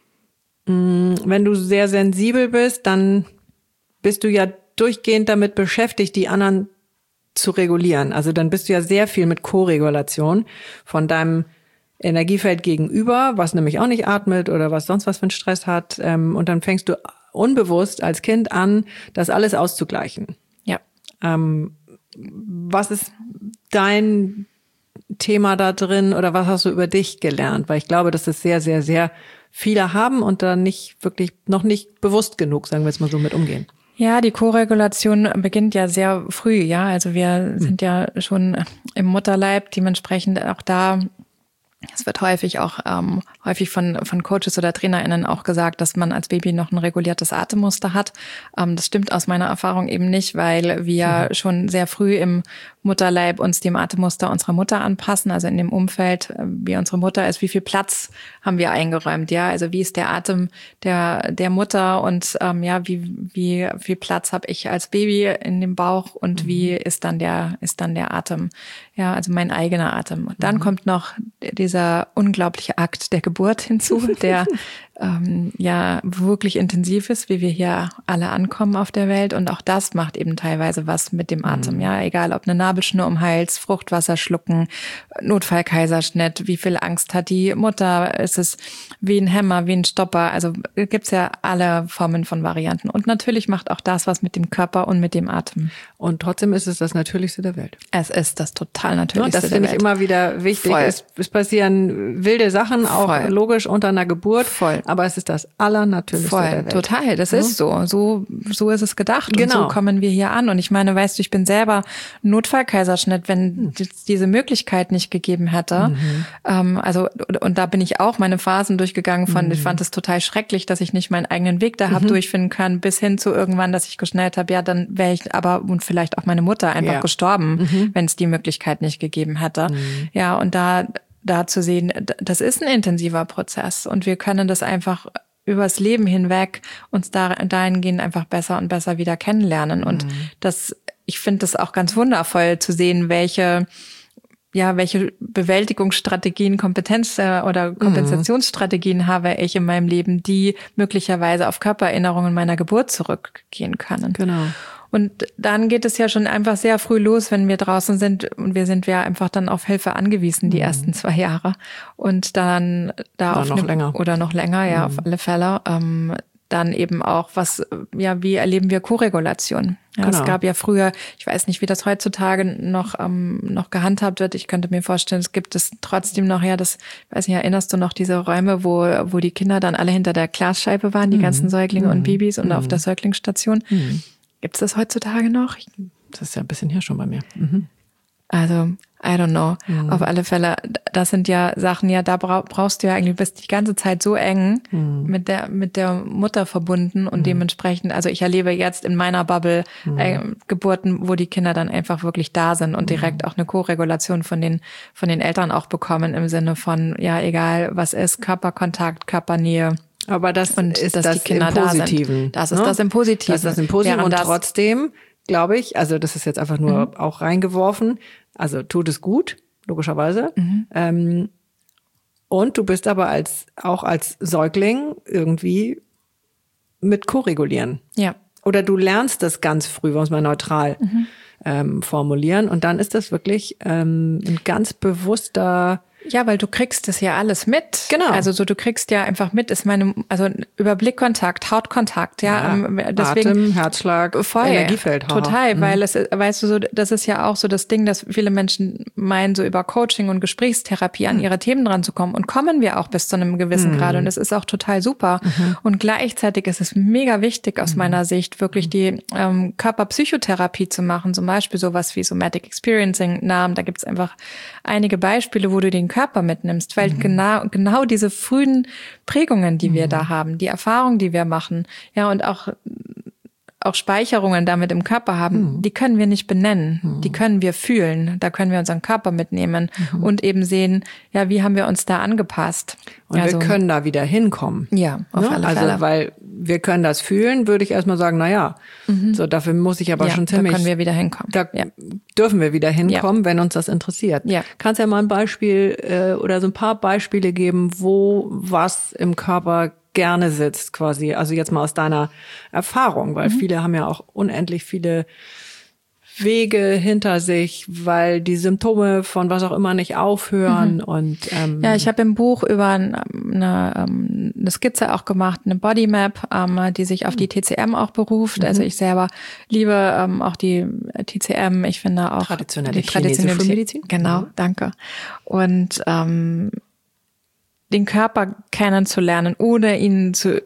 mh, wenn du sehr sensibel bist, dann bist du ja durchgehend damit beschäftigt, die anderen zu regulieren. Also dann bist du ja sehr viel mit Koregulation von deinem Energiefeld gegenüber, was nämlich auch nicht atmet oder was sonst was für einen Stress hat. Ähm, und dann fängst du unbewusst als Kind an, das alles auszugleichen. Ja. Ähm, was ist dein Thema da drin oder was hast du über dich gelernt? Weil ich glaube, dass es sehr, sehr, sehr viele haben und da nicht wirklich, noch nicht bewusst genug, sagen wir jetzt mal so, mit umgehen. Ja, die Koregulation beginnt ja sehr früh, ja. Also wir mhm. sind ja schon im Mutterleib, dementsprechend auch da. Es wird häufig auch ähm, häufig von von Coaches oder TrainerInnen auch gesagt, dass man als Baby noch ein reguliertes Atemmuster hat. Ähm, das stimmt aus meiner Erfahrung eben nicht, weil wir mhm. schon sehr früh im Mutterleib uns dem Atemmuster unserer Mutter anpassen, also in dem Umfeld, wie unsere Mutter ist, wie viel Platz haben wir eingeräumt, ja, also wie ist der Atem der der Mutter und ähm, ja, wie wie viel Platz habe ich als Baby in dem Bauch und mhm. wie ist dann der ist dann der Atem, ja, also mein eigener Atem. Und dann mhm. kommt noch dieser unglaubliche Akt der Geburt hinzu, der ähm, ja wirklich intensiv ist, wie wir hier alle ankommen auf der Welt. Und auch das macht eben teilweise was mit dem Atem. Mhm. Ja, egal ob eine Nabelschnur um Hals, Fruchtwasser schlucken, Notfallkaiserschnitt, wie viel Angst hat die Mutter, ist es wie ein Hämmer, wie ein Stopper. Also gibt's ja alle Formen von Varianten. Und natürlich macht auch das was mit dem Körper und mit dem Atem. Und trotzdem ist es das Natürlichste der Welt. Es ist das total Natürlichste der Welt. Das finde ich immer wieder wichtig. Es, es passieren wilde Sachen, auch Voll. logisch unter einer Geburt. Voll. aber es ist das Allernatürlichste Voll, der Welt. Total, das ja. ist so. So so ist es gedacht genau. und so kommen wir hier an. Und ich meine, weißt du, ich bin selber Notfallkaiserschnitt, wenn hm. diese Möglichkeit nicht gegeben hätte. Mhm. Ähm, also und, und da bin ich auch meine Phasen durchgegangen von, mhm. ich fand es total schrecklich, dass ich nicht meinen eigenen Weg da habe mhm. durchfinden können, bis hin zu irgendwann, dass ich geschnallt habe, ja, dann wäre ich aber und vielleicht auch meine Mutter einfach ja. gestorben, mhm. wenn es die Möglichkeit nicht gegeben hätte. Mhm. Ja, und da da zu sehen, das ist ein intensiver Prozess und wir können das einfach übers Leben hinweg uns da, dahingehend einfach besser und besser wieder kennenlernen. Mhm. Und das, ich finde das auch ganz wundervoll zu sehen, welche, ja, welche Bewältigungsstrategien, Kompetenz äh, oder Kompensationsstrategien mhm. habe ich in meinem Leben, die möglicherweise auf Körpererinnerungen meiner Geburt zurückgehen können. Genau. Und dann geht es ja schon einfach sehr früh los, wenn wir draußen sind und wir sind ja einfach dann auf Hilfe angewiesen, die mhm. ersten zwei Jahre. Und dann da oder auf noch ne, länger. Oder noch länger, ja, mhm. auf alle Fälle. Ähm, dann eben auch, was, ja, wie erleben wir Koregulation? Ja, genau. Es gab ja früher, ich weiß nicht, wie das heutzutage noch, ähm, noch gehandhabt wird. Ich könnte mir vorstellen, es gibt es trotzdem noch, ja, das, ich weiß nicht, erinnerst du noch diese Räume, wo, wo die Kinder dann alle hinter der Glasscheibe waren, die mhm. ganzen Säuglinge mhm. und Babys und mhm. auf der Säuglingsstation? Mhm. Gibt es das heutzutage noch? Das ist ja ein bisschen hier schon bei mir. Mhm. Also, I don't know. Mhm. Auf alle Fälle, das sind ja Sachen, ja, da brauchst du ja eigentlich, du bist die ganze Zeit so eng mhm. mit der mit der Mutter verbunden und mhm. dementsprechend, also ich erlebe jetzt in meiner Bubble mhm. äh, Geburten, wo die Kinder dann einfach wirklich da sind und direkt mhm. auch eine Koregulation von den von den Eltern auch bekommen im Sinne von, ja, egal was ist, Körperkontakt, Körpernähe. Aber das und ist dass das die Kinder im Positiven. Da sind. Das ist ne? das im Positiven. Das ist das im Positiven und trotzdem, glaube ich, also das ist jetzt einfach nur mhm. auch reingeworfen, also tut es gut, logischerweise. Mhm. Ähm, und du bist aber als auch als Säugling irgendwie mit koregulieren. Ja. Oder du lernst das ganz früh, wollen wir es mal neutral mhm. ähm, formulieren. Und dann ist das wirklich ähm, ein ganz bewusster. Ja, weil du kriegst das ja alles mit. Genau. Also so, du kriegst ja einfach mit, ist meine, also über Blickkontakt, Hautkontakt, ja. ja deswegen, Atem, Herzschlag, voll, Energiefeld. Haha. Total, mhm. weil es, weißt du so, das ist ja auch so das Ding, dass viele Menschen meinen, so über Coaching und Gesprächstherapie an ihre Themen dran zu kommen. Und kommen wir auch bis zu einem gewissen mhm. Grad. Und das ist auch total super. Mhm. Und gleichzeitig ist es mega wichtig aus mhm. meiner Sicht, wirklich die ähm, Körperpsychotherapie zu machen. Zum Beispiel sowas wie Somatic Experiencing Namen. Da gibt's einfach einige Beispiele, wo du den Körper mitnimmst, weil mhm. genau genau diese frühen Prägungen, die mhm. wir da haben, die Erfahrungen, die wir machen, ja, und auch auch Speicherungen damit im Körper haben, mhm. die können wir nicht benennen, mhm. die können wir fühlen, da können wir unseren Körper mitnehmen mhm. und eben sehen, ja, wie haben wir uns da angepasst. Und also, wir können da wieder hinkommen. Ja, auf ne? alle also, Fälle. Also, weil wir können das fühlen, würde ich erstmal sagen, na ja, mhm. so dafür muss ich aber ja, schon ziemlich. Da können wir wieder hinkommen. Da ja. dürfen wir wieder hinkommen, ja. wenn uns das interessiert. Ja. Kannst ja mal ein Beispiel äh, oder so ein paar Beispiele geben, wo was im Körper gerne sitzt quasi. Also jetzt mal aus deiner Erfahrung, weil mhm. viele haben ja auch unendlich viele Wege hinter sich, weil die Symptome von was auch immer nicht aufhören. Mhm. Und ähm, ja, ich habe im Buch über eine, eine Skizze auch gemacht, eine Bodymap, ähm, die sich auf die T C M auch beruft. Mhm. Also ich selber liebe ähm, auch die T C M. Ich finde auch traditionelle, die traditionelle Medizin. Genau, mhm. danke. Und ähm, den Körper kennenzulernen, ohne ihn zu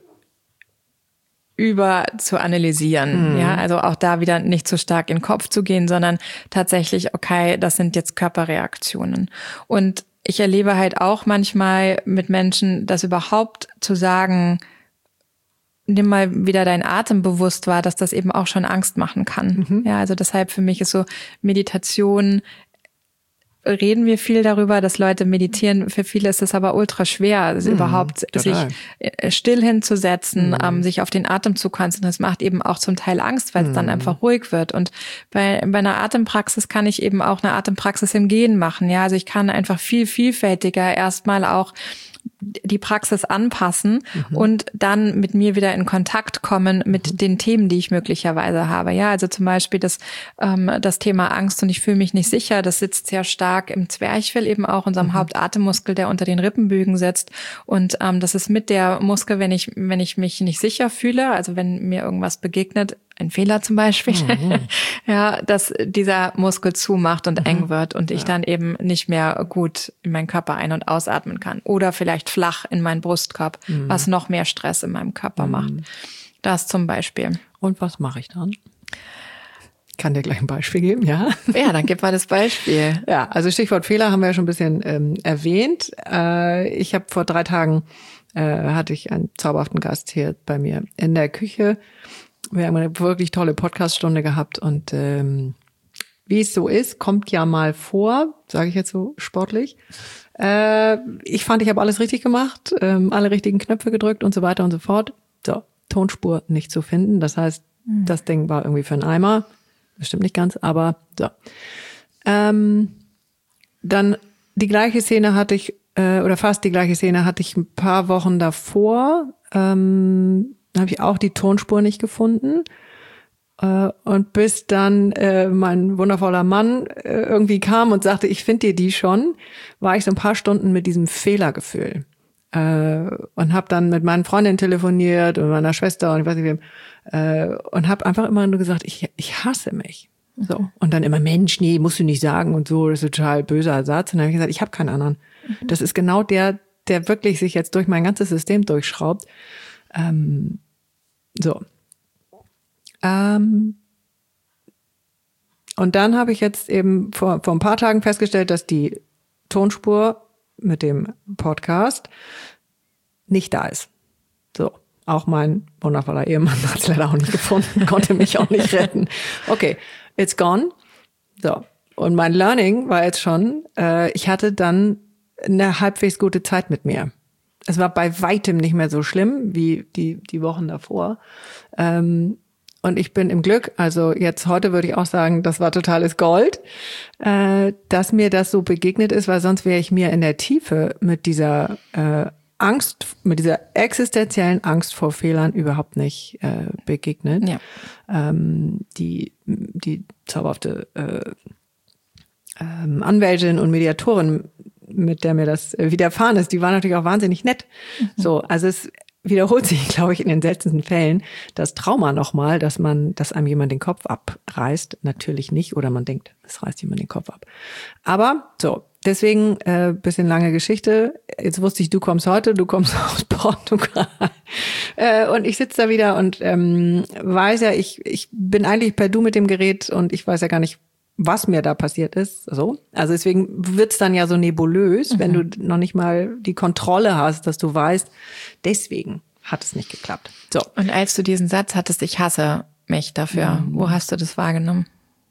über zu analysieren, mhm. ja, also auch da wieder nicht so stark in den Kopf zu gehen, sondern tatsächlich, okay, das sind jetzt Körperreaktionen. Und ich erlebe halt auch manchmal mit Menschen, das überhaupt zu sagen, nimm mal wieder deinen Atem bewusst wahr, dass das eben auch schon Angst machen kann. Mhm. Ja, also deshalb für mich ist so Meditation, reden wir viel darüber, dass Leute meditieren. Für viele ist es aber ultra schwer, also mhm, überhaupt total. sich still hinzusetzen, mhm. ähm, sich auf den Atem zu konzentrieren. Das macht eben auch zum Teil Angst, weil es mhm. dann einfach ruhig wird. Und bei, bei einer Atempraxis kann ich eben auch eine Atempraxis im Gehen machen. Ja, also ich kann einfach viel vielfältiger erstmal auch die Praxis anpassen mhm. und dann mit mir wieder in Kontakt kommen mit mhm. den Themen, die ich möglicherweise habe. Ja, also zum Beispiel das, ähm, das Thema Angst und ich fühle mich nicht sicher, das sitzt sehr stark stark im Zwerchfell, eben auch unserem mhm. Hauptatemmuskel, der unter den Rippenbögen sitzt. Und ähm, das ist mit der Muskel, wenn ich wenn ich mich nicht sicher fühle, also wenn mir irgendwas begegnet, ein Fehler zum Beispiel, mhm. ja, dass dieser Muskel zumacht und mhm. eng wird und ich ja. dann eben nicht mehr gut in meinen Körper ein- und ausatmen kann. Oder vielleicht flach in meinen Brustkorb, mhm. was noch mehr Stress in meinem Körper mhm. macht. Das zum Beispiel. Und was mache ich dann? Kann dir gleich ein Beispiel geben, ja? Ja, dann gib mal das Beispiel. Ja, also Stichwort Fehler haben wir ja schon ein bisschen ähm, erwähnt. Äh, ich habe vor drei Tagen, äh, hatte ich einen zauberhaften Gast hier bei mir in der Küche. Wir haben eine wirklich tolle Podcast-Stunde gehabt und ähm, wie es so ist, kommt ja mal vor, sage ich jetzt so sportlich. Äh, ich fand, ich habe alles richtig gemacht, ähm, alle richtigen Knöpfe gedrückt und so weiter und so fort. So, Tonspur nicht zu finden. Das heißt, mhm. das Ding war irgendwie für einen Eimer. Das stimmt nicht ganz, aber so. Ähm, dann die gleiche Szene hatte ich, äh, oder fast die gleiche Szene hatte ich ein paar Wochen davor. Ähm, da habe ich auch die Tonspur nicht gefunden. Äh, und bis dann äh, mein wundervoller Mann äh, irgendwie kam und sagte, ich finde dir die schon, war ich so ein paar Stunden mit diesem Fehlergefühl. Äh, und habe dann mit meinen Freundinnen telefoniert und meiner Schwester und ich weiß nicht wem äh, und habe einfach immer nur gesagt, ich ich hasse mich. So. Und dann immer, Mensch, nee, musst du nicht sagen und so, das ist ein total böser Satz. Und dann habe ich gesagt, ich habe keinen anderen. Mhm. Das ist genau der, der wirklich sich jetzt durch mein ganzes System durchschraubt. Ähm, so. Ähm, und dann habe ich jetzt eben vor, vor ein paar Tagen festgestellt, dass die Tonspur mit dem Podcast nicht da ist. So, auch mein wundervoller Ehemann hat es leider auch nicht gefunden, konnte mich auch nicht retten. Okay, it's gone. So, und mein Learning war jetzt schon, äh, ich hatte dann eine halbwegs gute Zeit mit mir. Es war bei weitem nicht mehr so schlimm wie die die Wochen davor. Ähm, Und ich bin im Glück, also jetzt heute würde ich auch sagen, das war totales Gold, äh, dass mir das so begegnet ist, weil sonst wäre ich mir in der Tiefe mit dieser äh, Angst, mit dieser existenziellen Angst vor Fehlern überhaupt nicht äh, begegnet. Ja. Ähm, die, die zauberhafte äh, ähm, Anwältin und Mediatorin, mit der mir das widerfahren ist, die war natürlich auch wahnsinnig nett. Mhm. So, also es wiederholt sich, glaube ich, in den seltensten Fällen das Trauma nochmal, dass man, dass einem jemand den Kopf abreißt. Natürlich nicht, oder man denkt, es reißt jemand den Kopf ab. Aber so, deswegen äh, bisschen lange Geschichte. Jetzt wusste ich, du kommst heute, du kommst aus Portugal. äh, und ich sitze da wieder und ähm, weiß ja, ich, ich bin eigentlich per Du mit dem Gerät und ich weiß ja gar nicht, was mir da passiert ist. So. Also deswegen wird's dann ja so nebulös, mhm. wenn du noch nicht mal die Kontrolle hast, dass du weißt, deswegen hat es nicht geklappt. So. Und als du diesen Satz hattest, ich hasse mich dafür, mhm. wo hast du das wahrgenommen?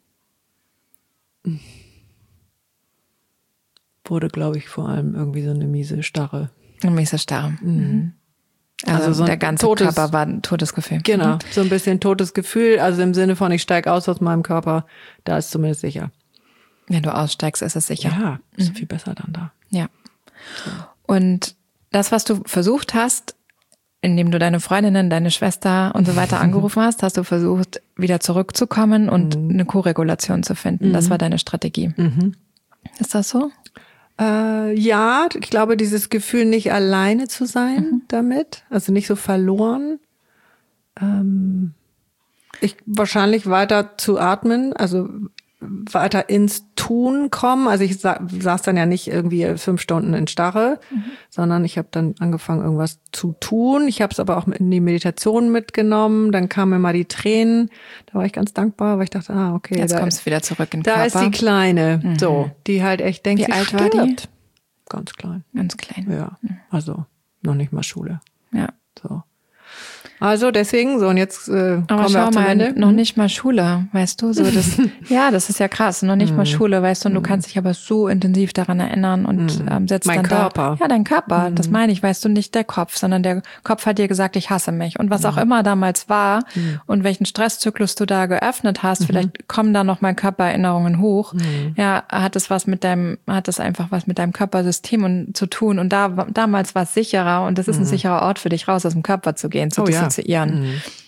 Wurde, glaube ich, vor allem irgendwie so eine miese Starre. Eine miese Starre. Mhm. Also, also so der ganze totes, Körper war ein totes Gefühl. Genau, mhm. so ein bisschen totes Gefühl, also im Sinne von, ich steige aus aus meinem Körper, da ist zumindest sicher. Wenn du aussteigst, ist es sicher. Ja, ist mhm. viel besser dann da. Ja. So. Und das, was du versucht hast, indem du deine Freundinnen, deine Schwester und so weiter angerufen hast, hast du versucht, wieder zurückzukommen und mhm. eine Koregulation zu finden. Mhm. Das war deine Strategie. Mhm. Ist das so? Äh, ja, ich glaube, dieses Gefühl, nicht alleine zu sein mhm. damit, also nicht so verloren. Ähm, ich wahrscheinlich weiter zu atmen, also weiter ins Tun kommen. Also ich sa- saß dann ja nicht irgendwie fünf Stunden in Starre, mhm. sondern ich habe dann angefangen, irgendwas zu tun. Ich habe es aber auch in die Meditation mitgenommen. Dann kamen mir mal die Tränen. Da war ich ganz dankbar, weil ich dachte, ah, okay. Jetzt da, kommst du wieder zurück in den da Körper. Da ist die Kleine, mhm. so, die halt echt denkt, Wie sie alt stirbt. war die? Ganz klein. Ganz klein. Ja, also noch nicht mal Schule. Ja. So. Also deswegen, so und jetzt äh, Aber kommen wir auch zum mal, Ende. Noch nicht mal Schule, weißt du, so das. Ja, das ist ja krass, noch nicht mal Schule, weißt du, und du kannst dich aber so intensiv daran erinnern und ähm, setzt mein dann Körper. Da, ja, dein Körper, das meine ich, weißt du, nicht der Kopf, sondern der Kopf hat dir gesagt, ich hasse mich und was auch immer damals war und welchen Stresszyklus du da geöffnet hast, vielleicht kommen da noch mal Körpererinnerungen hoch. Ja, hat es was mit deinem, hat es einfach was mit deinem Körpersystem und, zu tun und da damals war es sicherer und das ist ein sicherer Ort für dich, raus aus dem Körper zu gehen, zu oh, dissoziieren. Ja. Mhm.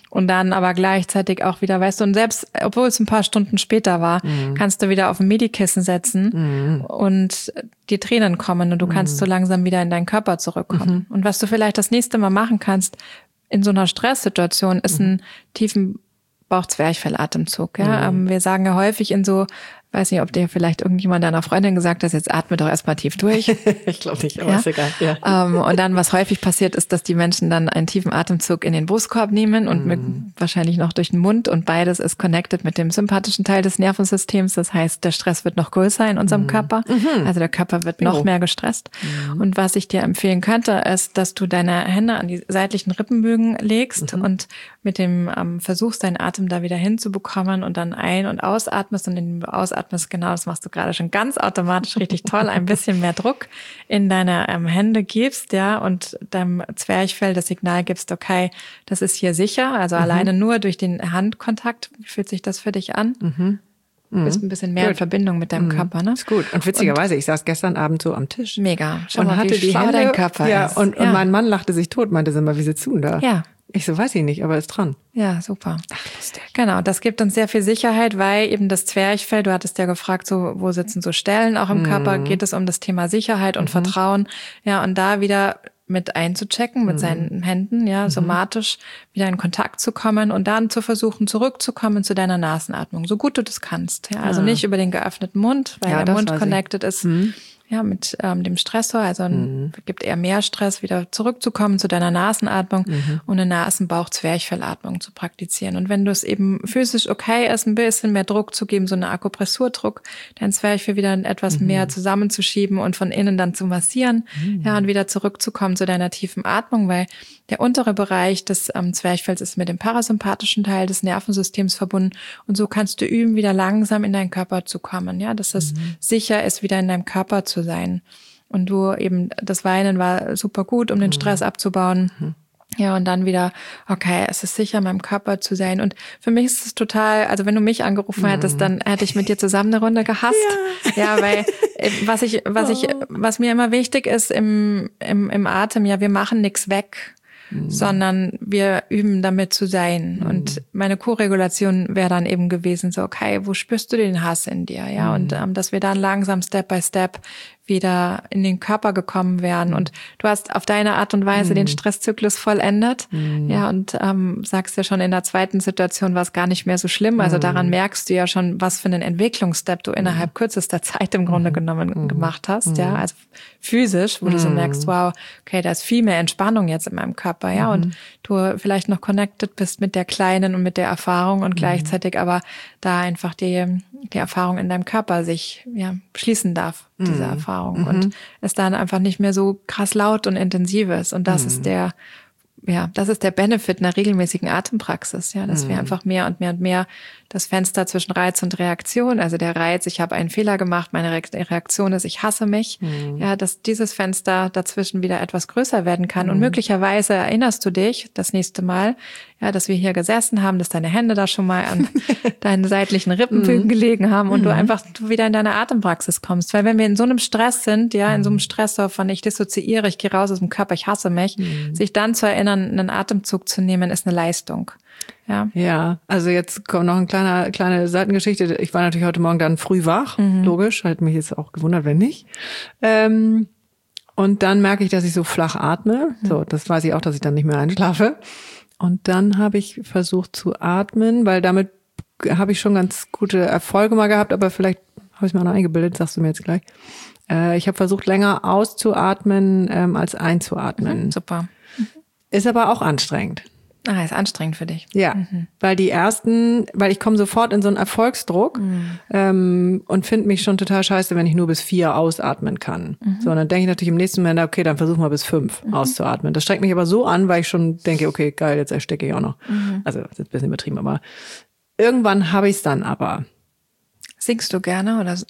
Und dann aber gleichzeitig auch wieder, weißt du, und selbst, obwohl es ein paar Stunden später war, mhm. kannst du wieder auf ein Medikissen setzen mhm. und die Tränen kommen und du mhm. kannst so langsam wieder in deinen Körper zurückkommen. Mhm. Und was du vielleicht das nächste Mal machen kannst, in so einer Stresssituation, ist mhm. einen tiefen Bauchzwerchfellatemzug. Ja? Mhm. Wir sagen ja häufig in so, weiß nicht, ob dir vielleicht irgendjemand deiner Freundin gesagt hat, jetzt atme doch erstmal tief durch. Ich glaube nicht, aber ja? ist egal. Ja. Um, und dann, was häufig passiert, ist, dass die Menschen dann einen tiefen Atemzug in den Brustkorb nehmen und mm. mit, wahrscheinlich noch durch den Mund, und beides ist connected mit dem sympathischen Teil des Nervensystems. Das heißt, der Stress wird noch größer in unserem mm. Körper. Mm-hmm. Also der Körper wird noch mehr gestresst. Mm. Und was ich dir empfehlen könnte, ist, dass du deine Hände an die seitlichen Rippenbögen legst mm-hmm. und mit dem ähm, versuchst, deinen Atem da wieder hinzubekommen und dann ein- und ausatmest, und in dem Ausatmest, genau, das machst du gerade schon ganz automatisch richtig toll, ein bisschen mehr Druck in deine ähm, Hände gibst, ja, und deinem Zwerchfell das Signal gibst, okay, das ist hier sicher, also mhm. alleine nur durch den Handkontakt. Wie fühlt sich das für dich an? Mhm. Du bist ein bisschen mehr gut. in Verbindung mit deinem mhm. Körper, ne? Ist gut. Und witzigerweise, und ich saß gestern Abend so am Tisch. Mega. Schau und mal, hatte wie die schlau Hände, dein Körper ja, ist. Und, ja, und mein Mann lachte sich tot, meinte, sag mal, wie sitzt du denn da? Ja. Ich so, weiß ich nicht, aber ist dran. Ja, super. Ach, lustig. Genau, das gibt uns sehr viel Sicherheit, weil eben das Zwerchfell, du hattest ja gefragt, so, wo sitzen so Stellen auch im mhm. Körper, geht es um das Thema Sicherheit und mhm. Vertrauen. Ja, und da wieder mit einzuchecken, mit mhm. seinen Händen, ja, mhm. somatisch wieder in Kontakt zu kommen und dann zu versuchen, zurückzukommen zu deiner Nasenatmung, so gut du das kannst. Ja, also ja. nicht über den geöffneten Mund, weil ja, der Mund connected ich. ist. Mhm. Ja, mit ähm, dem Stressor, also mhm. gibt eher mehr Stress, wieder zurückzukommen zu deiner Nasenatmung mhm. und eine Nasen-Bauch-Zwerchfellatmung zu praktizieren. Und wenn du es eben physisch okay ist, ein bisschen mehr Druck zu geben, so eine Akupressurdruck, dein Zwerchfell wieder etwas mhm. mehr zusammenzuschieben und von innen dann zu massieren, mhm. ja, und wieder zurückzukommen zu deiner tiefen Atmung, weil der untere Bereich des ähm, Zwerchfells ist mit dem parasympathischen Teil des Nervensystems verbunden, und so kannst du üben, wieder langsam in deinen Körper zu kommen, ja, dass es mhm. sicher ist, wieder in deinem Körper zu sein. Und du eben, das Weinen war super gut, um den Stress abzubauen. Mhm. Ja, und dann wieder, okay, es ist sicher, in meinem Körper zu sein. Und für mich ist es total, also wenn du mich angerufen mhm. hättest, dann hätte ich mit dir zusammen eine Runde gehasst. Ja, ja, weil was ich, was ich, was mir immer wichtig ist im, im, im Atem, ja, wir machen nichts weg. Mhm. sondern wir üben damit zu sein. Mhm. Und meine Co-Regulation wäre dann eben gewesen, so, okay, wo spürst du den Hass in dir? Ja, mhm. und ähm, dass wir dann langsam Step by Step wieder in den Körper gekommen wären. Und du hast auf deine Art und Weise mm. den Stresszyklus vollendet. Mm. Ja, und ähm, sagst ja schon, in der zweiten Situation war es gar nicht mehr so schlimm. Also mm. daran merkst du ja schon, was für einen Entwicklungsstep du innerhalb kürzester Zeit im Grunde genommen mm. gemacht hast. Mm. Ja, also physisch, wo mm. du so merkst, wow, okay, da ist viel mehr Entspannung jetzt in meinem Körper. Ja, mm. und du vielleicht noch connected bist mit der Kleinen und mit der Erfahrung und mm. gleichzeitig aber da einfach die, die Erfahrung in deinem Körper sich ja schließen darf, diese mm. Erfahrung. Mhm. Und es dann einfach nicht mehr so krass laut und intensiv ist. Und das mhm. ist der, ja, das ist der Benefit einer regelmäßigen Atempraxis, ja, dass mhm. wir einfach mehr und mehr und mehr das Fenster zwischen Reiz und Reaktion, also der Reiz, ich habe einen Fehler gemacht, meine Reaktion ist, ich hasse mich, mhm. ja, dass dieses Fenster dazwischen wieder etwas größer werden kann. Mhm. Und möglicherweise erinnerst du dich das nächste Mal, ja, dass wir hier gesessen haben, dass deine Hände da schon mal an deinen seitlichen Rippenbögen mhm. gelegen haben und mhm. du einfach wieder in deine Atempraxis kommst. Weil wenn wir in so einem Stress sind, ja, in so einem Stressor von ich dissoziiere, ich gehe raus aus dem Körper, ich hasse mich, mhm. sich dann zu erinnern, einen Atemzug zu nehmen, ist eine Leistung. Ja. Ja, also jetzt kommt noch eine kleine, kleine Seitengeschichte. Ich war natürlich heute Morgen dann früh wach, mhm. logisch, hat mich jetzt auch gewundert, wenn nicht. Ähm, und dann merke ich, dass ich so flach atme. Mhm. So, das weiß ich auch, dass ich dann nicht mehr einschlafe. Und dann habe ich versucht zu atmen, weil damit habe ich schon ganz gute Erfolge mal gehabt, aber vielleicht habe ich es mir auch noch eingebildet, sagst du mir jetzt gleich. Äh, ich habe versucht, länger auszuatmen ähm, als einzuatmen. Mhm, super. Mhm. Ist aber auch anstrengend. Ah, ist anstrengend für dich. Ja, mhm. weil die ersten, weil ich komme sofort in so einen Erfolgsdruck mhm. ähm, und finde mich schon total scheiße, wenn ich nur bis vier ausatmen kann. Mhm. So, und dann denke ich natürlich im nächsten Moment, okay, dann versuch mal bis fünf mhm. auszuatmen. Das strengt mich aber so an, weil ich schon denke, okay, geil, jetzt erstecke ich auch noch. Mhm. Also, das ist ein bisschen übertrieben, aber irgendwann habe ich es dann aber. Singst du gerne oder?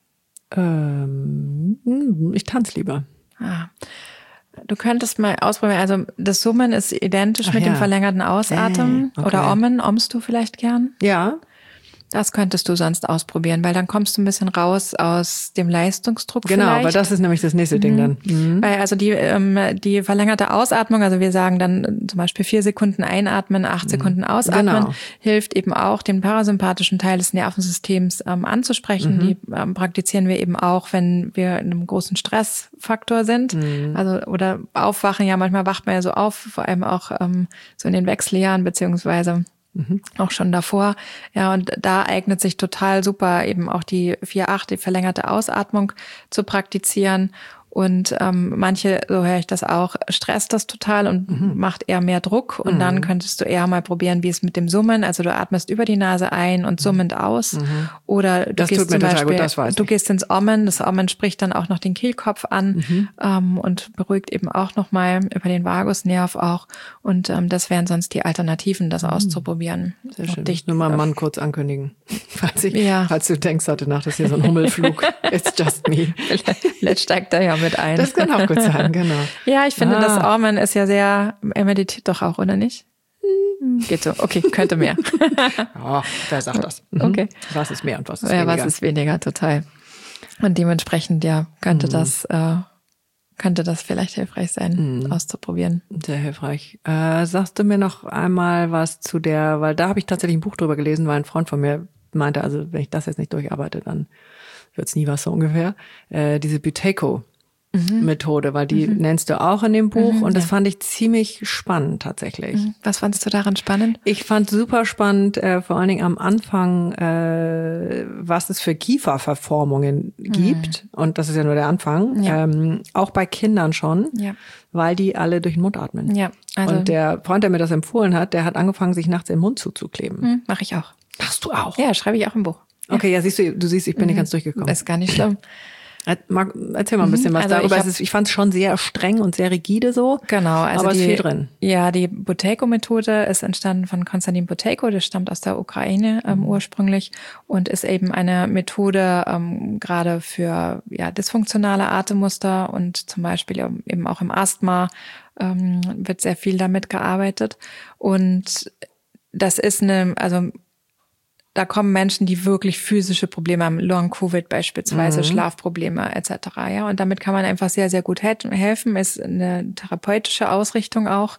Ähm, ich tanze lieber. Ah. Du könntest mal ausprobieren, also das Summen ist identisch Ach mit ja. dem verlängerten Ausatmen. Äh, okay. Oder Ommen, ommst du vielleicht gern? Ja. Das könntest du sonst ausprobieren, weil dann kommst du ein bisschen raus aus dem Leistungsdruck. Genau, vielleicht. weil das ist nämlich das nächste Ding dann. Mhm. Weil also die ähm, die verlängerte Ausatmung, also wir sagen dann zum Beispiel vier Sekunden einatmen, acht Sekunden ausatmen, genau. hilft eben auch, den parasympathischen Teil des Nervensystems ähm, anzusprechen. Mhm. Die ähm, praktizieren wir eben auch, wenn wir in einem großen Stressfaktor sind. Mhm. Also oder aufwachen, ja manchmal wacht man ja so auf, vor allem auch ähm, so in den Wechseljahren beziehungsweise Mhm. auch schon davor. Ja, und da eignet sich total super eben auch die vier acht, die verlängerte Ausatmung zu praktizieren. Und ähm, manche, so höre ich das auch, stresst das total und mhm. macht eher mehr Druck. Und mhm. dann könntest du eher mal probieren, wie es mit dem Summen, also du atmest über die Nase ein und summend aus. Mhm. Oder du das gehst tut mir zum total Beispiel, gut, das weiß du ich. gehst ins Ommen. Das Ommen spricht dann auch noch den Kehlkopf an mhm. ähm, und beruhigt eben auch nochmal über den Vagusnerv auch. Und ähm, das wären sonst die Alternativen, das mhm. auszuprobieren. Sehr schön. Dich nur mal einen Mann kurz ankündigen. Falls, ich, ja. falls du denkst, heute Nacht ist hier so ein Hummelflug. It's just me. Vielleicht steigt er ja mit ein. Das kann auch gut sein, genau. Ja, ich finde, ah. das Ormen ist ja sehr, er meditiert doch auch, oder nicht? Geht so, okay, könnte mehr. Ja, wer sagt das? Mhm. Okay. Was ist mehr und was ist ja, weniger? Ja, was ist weniger, total. Und dementsprechend, ja, könnte mhm. das, äh, könnte das vielleicht hilfreich sein, mhm. auszuprobieren. Sehr hilfreich. Äh, sagst du mir noch einmal was zu der, weil da habe ich tatsächlich ein Buch drüber gelesen, weil ein Freund von mir meinte, also wenn ich das jetzt nicht durcharbeite, dann wird's nie was so ungefähr. Äh, diese Buteyko Methode, weil die mhm. nennst du auch in dem Buch mhm, und das ja. fand ich ziemlich spannend tatsächlich. Was fandest du daran spannend? Ich fand super spannend, äh, vor allen Dingen am Anfang, äh, was es für Kieferverformungen mhm. gibt und das ist ja nur der Anfang, ja. ähm, auch bei Kindern schon, ja. weil die alle durch den Mund atmen. Ja, also und der Freund, der mir das empfohlen hat, der hat angefangen, sich nachts den Mund zuzukleben. Mhm, Mache ich auch. Machst du auch? Ja, schreibe ich auch im Buch. Ja. Okay, ja, siehst du, du siehst, ich bin mhm. nicht ganz durchgekommen. Ist gar nicht schlimm. Erzähl mal ein bisschen was also darüber. Ich, hab, ist, ich fand es schon sehr streng und sehr rigide so. Genau. Also aber es die, ist viel drin. Ja, die Buteyko-Methode ist entstanden von Konstantin Buteyko. Der stammt aus der Ukraine ähm, mhm. ursprünglich und ist eben eine Methode ähm, gerade für ja dysfunktionale Atemmuster und zum Beispiel eben auch im Asthma ähm, wird sehr viel damit gearbeitet. Und das ist eine, also da kommen Menschen, die wirklich physische Probleme haben, Long-Covid beispielsweise, mhm. Schlafprobleme et cetera. Ja, und damit kann man einfach sehr, sehr gut helfen. Ist eine therapeutische Ausrichtung auch.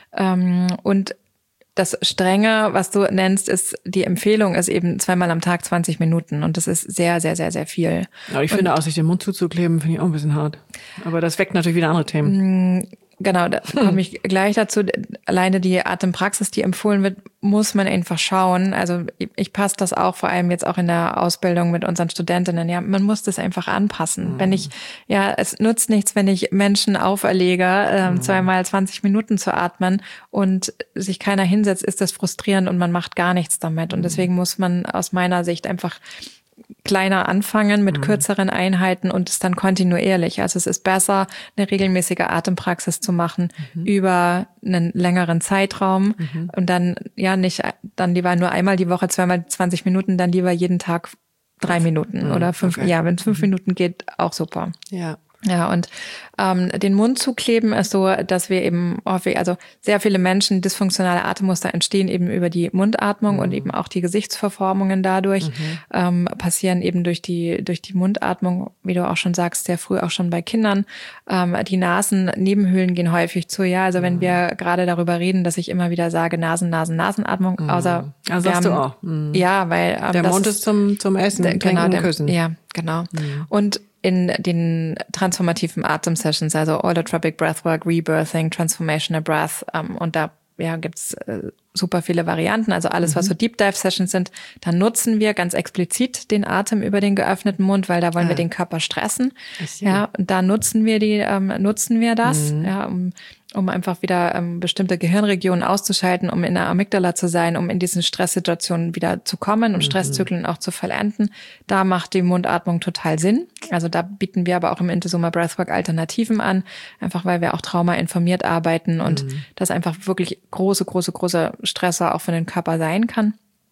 Und das Strenge, was du nennst, ist die Empfehlung, ist eben zweimal am Tag zwanzig Minuten. Und das ist sehr, sehr, sehr, sehr viel. Ja, ich und finde, auch sich den Mund zuzukleben, finde ich auch ein bisschen hart. Aber das weckt natürlich wieder andere Themen. Genau, da komme ich gleich dazu. Alleine die Atempraxis, die empfohlen wird, muss man einfach schauen. Also ich, ich passe das auch vor allem jetzt auch in der Ausbildung mit unseren Studentinnen. Ja, man muss das einfach anpassen. Mhm. Wenn ich, ja, es nutzt nichts, wenn ich Menschen auferlege, ähm, mhm. zweimal zwanzig Minuten zu atmen und sich keiner hinsetzt, ist das frustrierend und man macht gar nichts damit. Und deswegen muss man aus meiner Sicht einfach kleiner anfangen mit mhm. kürzeren Einheiten und es dann kontinuierlich. Also es ist besser, eine regelmäßige Atempraxis zu machen mhm. über einen längeren Zeitraum mhm. und dann ja nicht dann lieber nur einmal die Woche, zweimal zwanzig Minuten, dann lieber jeden Tag drei Minuten mhm. oder fünf. Okay. Ja, wenn es fünf mhm. Minuten geht, auch super. Ja. Ja, und ähm, den Mund zukleben ist so, dass wir eben häufig, also sehr viele Menschen, dysfunktionale Atemmuster entstehen eben über die Mundatmung mhm. und eben auch die Gesichtsverformungen dadurch mhm. ähm, passieren eben durch die durch die Mundatmung, wie du auch schon sagst, sehr früh auch schon bei Kindern. Ähm, die Nasennebenhöhlen gehen häufig zu, ja, also wenn mhm. wir gerade darüber reden, dass ich immer wieder sage Nasen, Nasen, Nasenatmung, mhm. außer also sagst du auch. Mhm. Ja, weil ähm, der das Mund ist zum zum Essen, der, Trinken, genau, der, Küssen. Ja, genau. Mhm. Und in den transformativen Atem-Sessions, also Holotropic Breathwork, Rebirthing, Transformational Breath, ähm, und da ja, gibt's äh, super viele Varianten, also alles, mhm. was so Deep Dive Sessions sind, da nutzen wir ganz explizit den Atem über den geöffneten Mund, weil da wollen ah. wir den Körper stressen. Ja, und da nutzen wir die, ähm, nutzen wir das, mhm. ja, um um einfach wieder ähm, bestimmte Gehirnregionen auszuschalten, um in der Amygdala zu sein, um in diesen Stresssituationen wieder zu kommen, um mhm. Stresszyklen auch zu vollenden. Da macht die Mundatmung total Sinn. Also da bieten wir aber auch im Intesoma Breathwork Alternativen an, einfach weil wir auch traumainformiert arbeiten und mhm. das einfach wirklich große, große, große Stressor auch für den Körper sein kann.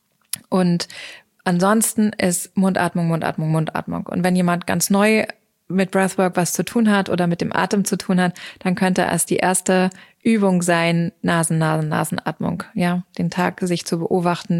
Und ansonsten ist Mundatmung, Mundatmung, Mundatmung. Und wenn jemand ganz neu mit Breathwork was zu tun hat oder mit dem Atem zu tun hat, dann könnte es die erste Übung sein, Nasen, Nasen, Nasenatmung. Ja, den Tag sich zu beobachten,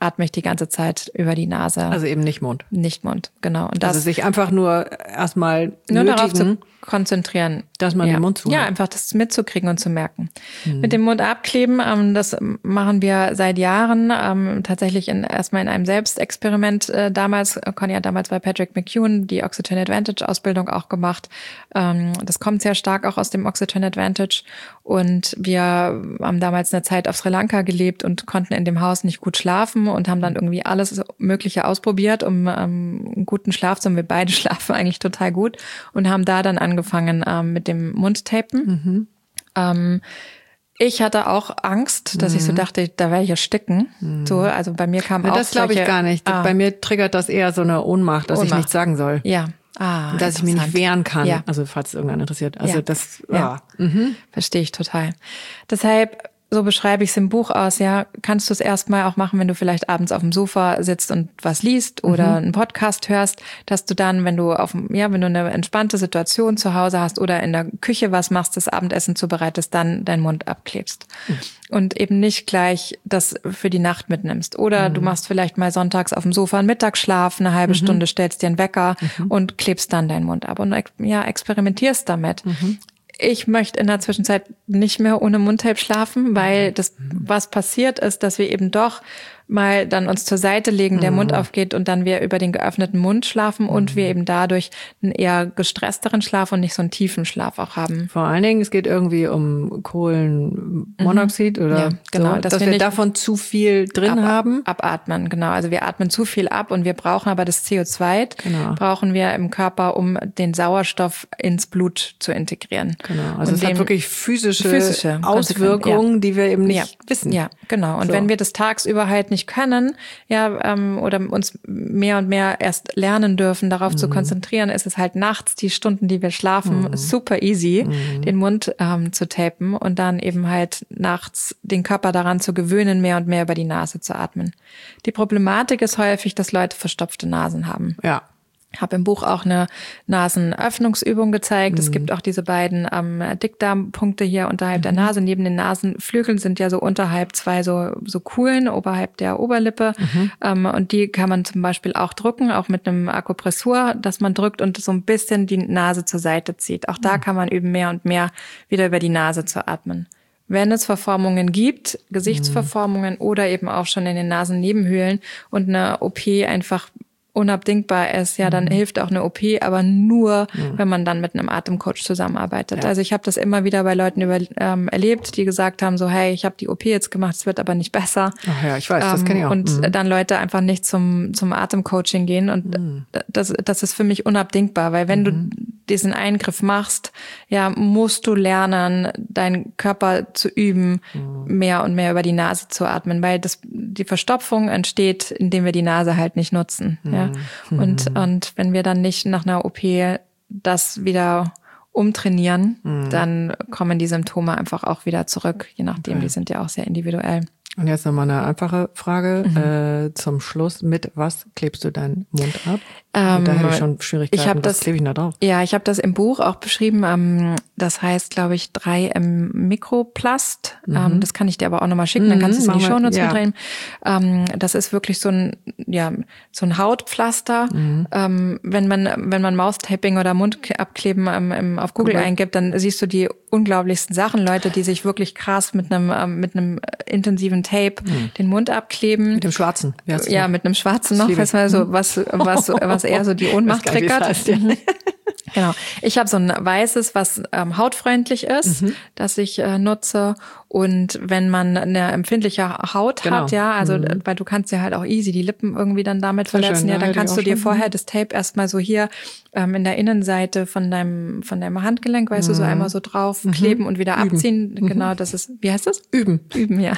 atme ich die ganze Zeit über die Nase. Also eben nicht Mund. Nicht Mund, genau. Und das also sich einfach nur erstmal nur nötigen, darauf zu konzentrieren. Dass man ja. den Mund zu Ja, hat. einfach das mitzukriegen und zu merken. Hm. Mit dem Mund abkleben, ähm, das machen wir seit Jahren. Ähm, tatsächlich in, erstmal in einem Selbstexperiment äh, damals. Conny hat damals bei Patrick McKeown die Oxygen Advantage Ausbildung auch gemacht. Ähm, das kommt sehr stark auch aus dem Oxygen Advantage. Und wir haben damals eine Zeit auf Sri Lanka gelebt und konnten in dem Haus nicht gut schlafen und haben dann irgendwie alles Mögliche ausprobiert, um ähm, einen guten Schlaf zu haben. Wir beide schlafen eigentlich total gut und haben da dann angefangen ähm, mit dem Mundtapen. Mhm. Ähm, ich hatte auch Angst, dass mhm. ich so dachte, da werde ich ersticken. Mhm. So, also bei mir kam Na, auch das glaube ich gar nicht. Ah. Bei mir triggert das eher so eine Ohnmacht, dass Ohnmacht. ich nichts sagen soll. Ja. Ah, dass ich mich nicht wehren kann. Ja. Also falls es irgendwann interessiert. Also ja. das, ja. ja. Mhm. Verstehe ich total. Deshalb, so beschreibe ich es im Buch aus, ja, kannst du es erstmal auch machen, wenn du vielleicht abends auf dem Sofa sitzt und was liest oder mhm. einen Podcast hörst, dass du dann, wenn du auf, ja, wenn du eine entspannte Situation zu Hause hast oder in der Küche was machst, das Abendessen zubereitest, dann deinen Mund abklebst. Mhm. Und eben nicht gleich das für die Nacht mitnimmst. Oder mhm. du machst vielleicht mal sonntags auf dem Sofa einen Mittagsschlaf, eine halbe mhm. Stunde, stellst dir einen Wecker mhm. und klebst dann deinen Mund ab und ja, experimentierst damit. Mhm. Ich möchte in der Zwischenzeit nicht mehr ohne Mundtape schlafen, weil das, was passiert ist, dass wir eben doch mal dann uns zur Seite legen, der mhm. Mund aufgeht und dann wir über den geöffneten Mund schlafen und mhm. wir eben dadurch einen eher gestressteren Schlaf und nicht so einen tiefen Schlaf auch haben. Vor allen Dingen, es geht irgendwie um Kohlenmonoxid mhm. oder ja, genau, so, dass, dass wir, wir davon zu viel drin ab, haben. Abatmen, genau. Also wir atmen zu viel ab und wir brauchen aber das C O zwei, genau. brauchen wir im Körper, um den Sauerstoff ins Blut zu integrieren. Genau, also und es hat wirklich physische, physische Auswirkungen, ja. die wir eben nicht ja. wissen. Ja, genau. Und so. wenn wir das tagsüber halt nicht können, ja, ähm, oder uns mehr und mehr erst lernen dürfen, darauf mhm. zu konzentrieren, ist es halt nachts, die Stunden, die wir schlafen, mhm. super easy, mhm. den Mund ähm, zu tapen und dann eben halt nachts den Körper daran zu gewöhnen, mehr und mehr über die Nase zu atmen. Die Problematik ist häufig, dass Leute verstopfte Nasen haben. Ja. Ich habe im Buch auch eine Nasenöffnungsübung gezeigt. Mhm. Es gibt auch diese beiden ähm, Dickdarmpunkte hier unterhalb mhm. der Nase. Neben den Nasenflügeln sind ja so unterhalb zwei so so Kuhlen oberhalb der Oberlippe. Mhm. Ähm, und die kann man zum Beispiel auch drücken, auch mit einem Akupressur, dass man drückt und so ein bisschen die Nase zur Seite zieht. Auch da mhm. kann man üben, mehr und mehr wieder über die Nase zu atmen. Wenn es Verformungen gibt, Gesichtsverformungen mhm. oder eben auch schon in den Nasennebenhöhlen und eine O P einfach unabdingbar ist, ja, dann mhm. hilft auch eine O P, aber nur, mhm. wenn man dann mit einem Atemcoach zusammenarbeitet. Ja. Also ich habe das immer wieder bei Leuten über, ähm, erlebt, die gesagt haben, so, hey, ich habe die O P jetzt gemacht, es wird aber nicht besser. Ach ja, ich weiß, ähm, das kenne ich auch. Und mhm. dann Leute einfach nicht zum zum Atemcoaching gehen und mhm. das das ist für mich unabdingbar, weil wenn mhm. du diesen Eingriff machst, ja, musst du lernen, deinen Körper zu üben, mhm. mehr und mehr über die Nase zu atmen, weil das die Verstopfung entsteht, indem wir die Nase halt nicht nutzen, mhm. ja. Und, mhm. und wenn wir dann nicht nach einer O P das wieder umtrainieren, mhm. dann kommen die Symptome einfach auch wieder zurück, je nachdem, okay. die sind ja auch sehr individuell. Und jetzt nochmal eine einfache Frage mhm. äh, zum Schluss. Mit was klebst du deinen Mund ab? Ähm, da hätte ich schon Schwierigkeiten. Ich hab was das, klebe ich da drauf? Ja, ich habe das im Buch auch beschrieben. Ähm, das heißt, glaube ich, drei M Mikroplast. Mhm. Ähm, das kann ich dir aber auch nochmal schicken. Dann kannst du es in die Shownotes ja. mitnehmen. Ähm, das ist wirklich so ein, ja, so ein Hautpflaster. Mhm. Ähm, wenn man, wenn man Mouse-Taping oder Mundabkleben ähm, im, auf Google cool. eingibt, dann siehst du die unglaublichsten Sachen. Leute, die sich wirklich krass mit einem, ähm, mit einem intensiven Tape mhm. den Mund abkleben. Mit dem Schwarzen. Ja, noch? mit einem Schwarzen noch. Was, mal so, was, was, was eher so die Ohnmacht triggert. Das heißt, ja. Genau. Ich habe so ein weißes, was ähm, hautfreundlich ist, mhm. das ich äh, nutze. Und wenn man eine empfindliche Haut genau. hat, ja, also mhm. weil du kannst ja halt auch easy die Lippen irgendwie dann damit Sehr verletzen, schön, ja, dann kannst du dir schon. vorher das Tape erstmal so hier ähm, in der Innenseite von deinem von deinem Handgelenk, weißt mhm. du, so einmal so das kleben mhm. und wieder Üben. abziehen. Mhm. Genau, das ist, wie heißt das? Üben. Üben, ja.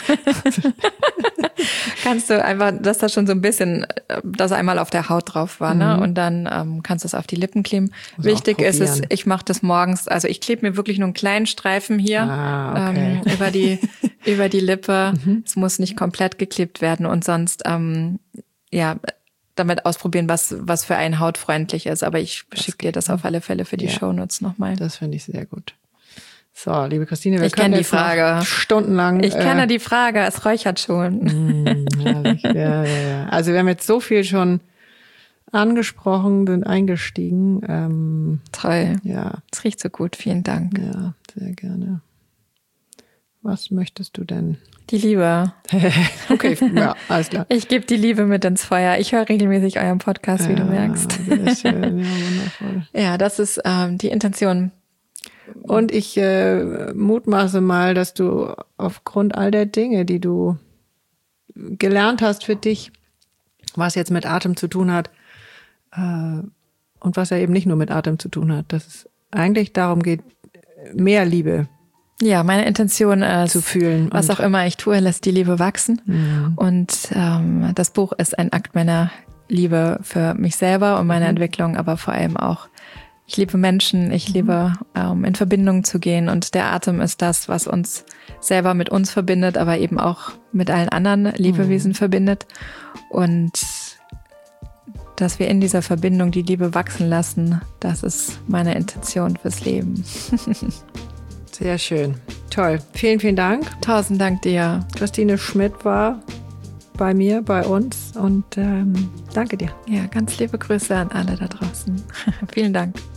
Kannst du einfach, dass da schon so ein bisschen, das einmal auf der Haut drauf war, ne? Mhm. Und dann ähm, kannst du es auf die Lippen kleben. Also Wichtig ist es, ich mache das morgens, also ich klebe mir wirklich nur einen kleinen Streifen hier ah, okay. ähm, über die über die Lippe. Mhm. Es muss nicht komplett geklebt werden und sonst ähm, ja damit ausprobieren, was was für einen hautfreundlich ist. Aber ich schicke dir das auf alle Fälle für die ja. Shownotes nochmal. Das finde ich sehr gut. So, liebe Christine, wir ich können die Frage stundenlang. Ich äh, kenne die Frage, es räuchert schon. Mm, herrlich. Ja, ja, ja. Also wir haben jetzt so viel schon angesprochen, sind eingestiegen. Ähm, Toll. Ja. Es riecht so gut. Vielen Dank. Ja, sehr gerne. Was möchtest du denn? Die Liebe. Okay, ja, alles klar. Ich gebe die Liebe mit ins Feuer. Ich höre regelmäßig euren Podcast, wie ja, du merkst. Sehr schön, ja, wundervoll. Ja, das ist ähm, die Intention. Und ich äh, mutmaße mal, dass du aufgrund all der Dinge, die du gelernt hast für dich, was jetzt mit Atem zu tun hat, äh, und was ja eben nicht nur mit Atem zu tun hat, dass es eigentlich darum geht, mehr Liebe Ja, meine Intention ist, zu fühlen. Was auch immer ich tue, lässt die Liebe wachsen. Mhm. Und ähm, das Buch ist ein Akt meiner Liebe für mich selber und meine mhm. Entwicklung, aber vor allem auch, ich liebe Menschen, ich liebe ähm, in Verbindung zu gehen, und der Atem ist das, was uns selber mit uns verbindet, aber eben auch mit allen anderen Lebewesen mhm. verbindet, und dass wir in dieser Verbindung die Liebe wachsen lassen, das ist meine Intention fürs Leben. Sehr schön. Toll. Vielen, vielen Dank. Tausend Dank dir. Christine Schmidt war bei mir, bei uns, und ähm, danke dir. Ja, ganz liebe Grüße an alle da draußen. Vielen Dank.